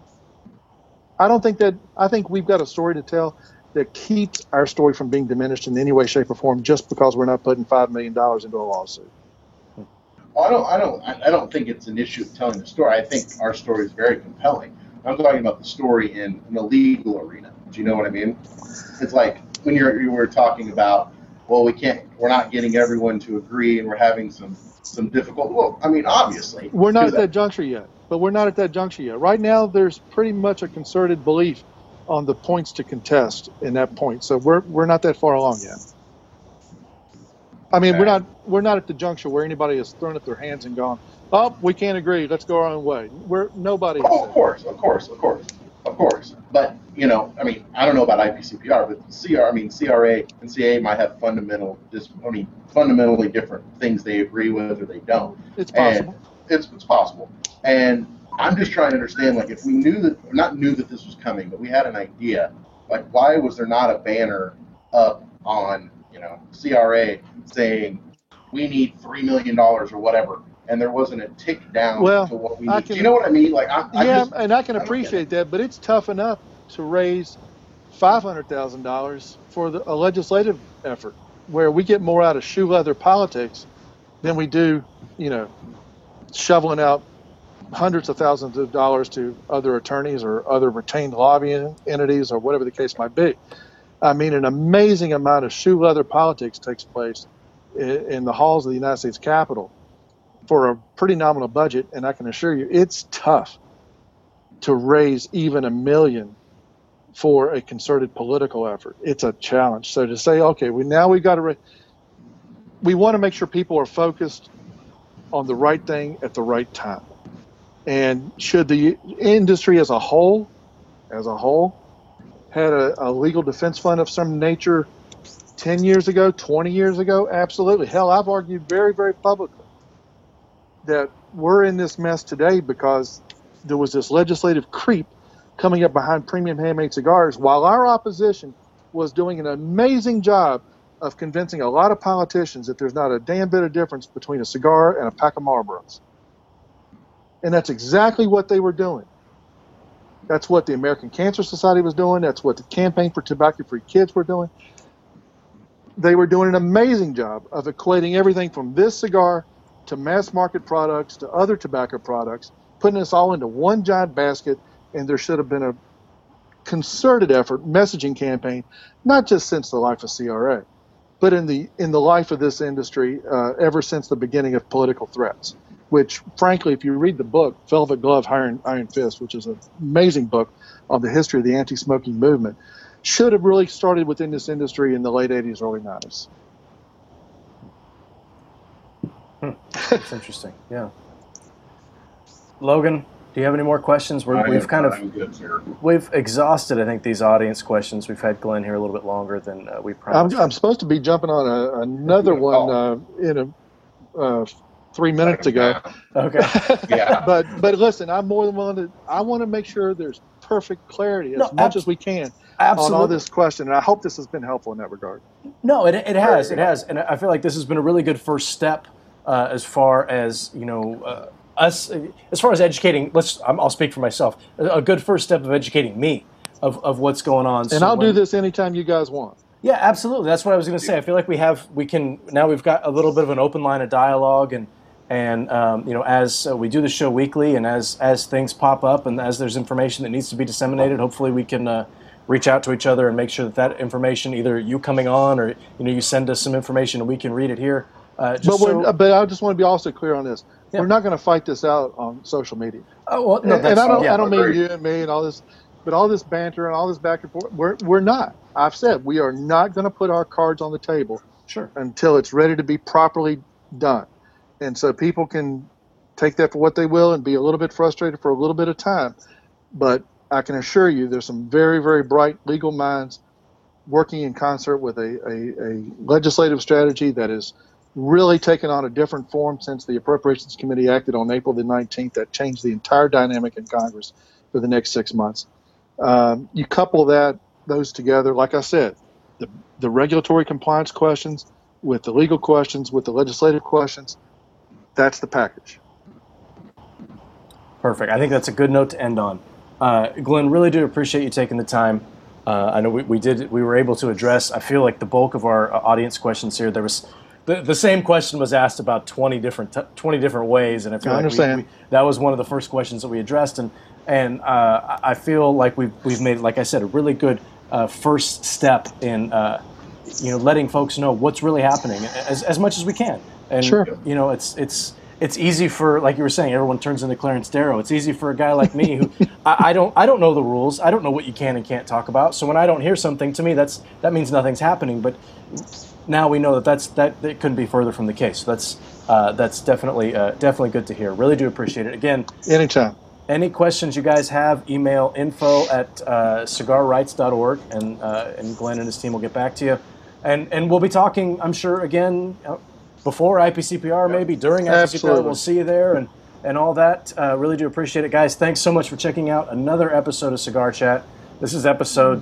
I think we've got a story to tell that keeps our story from being diminished in any way, shape, or form just because we're not putting $5 million into a lawsuit. Well, I don't think it's an issue of telling the story. I think our story is very compelling. I'm talking about the story in the legal arena. Do you know what I mean? It's like when you were talking about, well, we're not getting everyone to agree, and we're having some difficult. Well, I mean, obviously we're not at that juncture yet. But we're not at that juncture yet. Right now, there's pretty much a concerted belief on the points to contest in that point. So we're not that far along yet. I mean, we're not at the juncture where anybody has thrown up their hands and gone, "Oh, we can't agree. Let's go our own way." Nobody. Oh, of course. But I mean, I don't know about IPCPR, but CRA and CA might have fundamentally different things they agree with or they don't. It's possible. And it's possible. And I'm just trying to understand, like, if we knew that this was coming, but we had an idea, like, why was there not a banner up on CRA saying we need $3 million or whatever, and there wasn't a tick down to what we need? Do you know what I mean? Like, and I can appreciate that, but it's tough enough to raise $500,000 for a legislative effort where we get more out of shoe leather politics than we do, shoveling out hundreds of thousands of dollars to other attorneys or other retained lobbying entities or whatever the case might be. I mean, an amazing amount of shoe leather politics takes place in the halls of the United States Capitol for a pretty nominal budget, and I can assure you it's tough to raise even $1 million for a concerted political effort. It's a challenge. So to say, okay, we've got to we want to make sure people are focused on the right thing at the right time. And should the industry as a whole had a legal defense fund of some nature 10 years ago, 20 years ago? Absolutely. Hell, I've argued very, very publicly that we're in this mess today because there was this legislative creep coming up behind premium handmade cigars while our opposition was doing an amazing job of convincing a lot of politicians that there's not a damn bit of difference between a cigar and a pack of Marlboros. And that's exactly what they were doing. That's what the American Cancer Society was doing. That's what the Campaign for Tobacco-Free Kids were doing. They were doing an amazing job of equating everything from this cigar to mass market products to other tobacco products, putting us all into one giant basket, and there should have been a concerted effort, messaging campaign, not just since the life of CRA, but in the life of this industry ever since the beginning of political threats, which, frankly, if you read the book, Velvet Glove, Iron Fist, which is an amazing book on the history of the anti-smoking movement, should have really started within this industry in the late 80s, early 90s. That's interesting, yeah. Logan, do you have any more questions? We've exhausted, I think, these audience questions. We've had Glenn here a little bit longer than we promised. I'm supposed to be jumping on another one in 3 minutes ago. Okay. Yeah. But listen, I'm more than willing to. I want to make sure there's perfect clarity No, as much as we can absolutely. on all this question. And I hope this has been helpful in that regard. No, it has. It has. And I feel like this has been a really good first step as far as, us, as far as educating. I'll speak for myself. A good first step of educating me of what's going on. And I'll do this anytime you guys want. Yeah, absolutely. That's what I was going to say. I feel like we've got a little bit of an open line of dialogue, and as we do the show weekly, and as things pop up, and as there's information that needs to be disseminated, hopefully we can reach out to each other and make sure that information, either you coming on or you send us some information and we can read it here. But I just want to be also clear on this. Yeah. We're not going to fight this out on social media. Oh well, no, and I don't mean you and me and all this, but all this banter and all this back and forth. We're not. I've said we are not going to put our cards on the table until it's ready to be properly done. And so people can take that for what they will and be a little bit frustrated for a little bit of time. But I can assure you there's some very, very bright legal minds working in concert with a legislative strategy that is really taken on a different form since the Appropriations Committee acted on April the 19th. That changed the entire dynamic in Congress for the next 6 months. You couple those together, like I said, the regulatory compliance questions with the legal questions, with the legislative questions, that's the package. Perfect. I think that's a good note to end on. Glenn, really do appreciate you taking the time. I know we were able to address, I feel like, the bulk of our audience questions here. There was the same question was asked about 20 different ways, and I feel like that was one of the first questions that we addressed, and I feel like we've made, like I said, a really good first step in letting folks know what's really happening as much as we can. And it's easy for, like you were saying, everyone turns into Clarence Darrow. It's easy for a guy like me who I don't know the rules. I don't know what you can and can't talk about. So when I don't hear something, to me that means nothing's happening. But now we know that it couldn't be further from the case. So that's definitely good to hear. Really do appreciate it. Again, anytime. Any questions you guys have, email info@cigarrights.org, and Glenn and his team will get back to you. And we'll be talking, I'm sure, again, before IPCPR, maybe during IPCPR. Absolutely. We'll see you there and all that. Really do appreciate it, guys. Thanks so much for checking out another episode of Cigar Chat. This is episode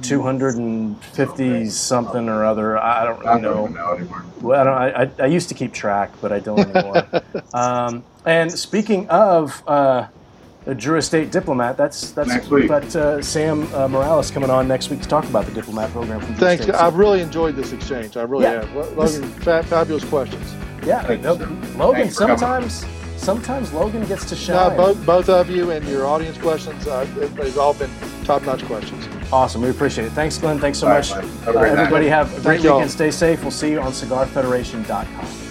250 something or other. I don't really know. Well, I used to keep track, but I don't anymore. And speaking of a Drew Estate diplomat, that's next week. Sam Morales coming on next week to talk about the diplomat program. From Thanks. State. I've really enjoyed this exchange. I really have. Logan, fabulous questions. Yeah, Logan. Sometimes Logan gets to shine. No, both of you and your audience questions. They've all been top-notch questions. Awesome. We appreciate it. Thanks, Glenn. Thanks so much. Everybody have a great weekend. Stay safe. We'll see you on CigarFederation.com.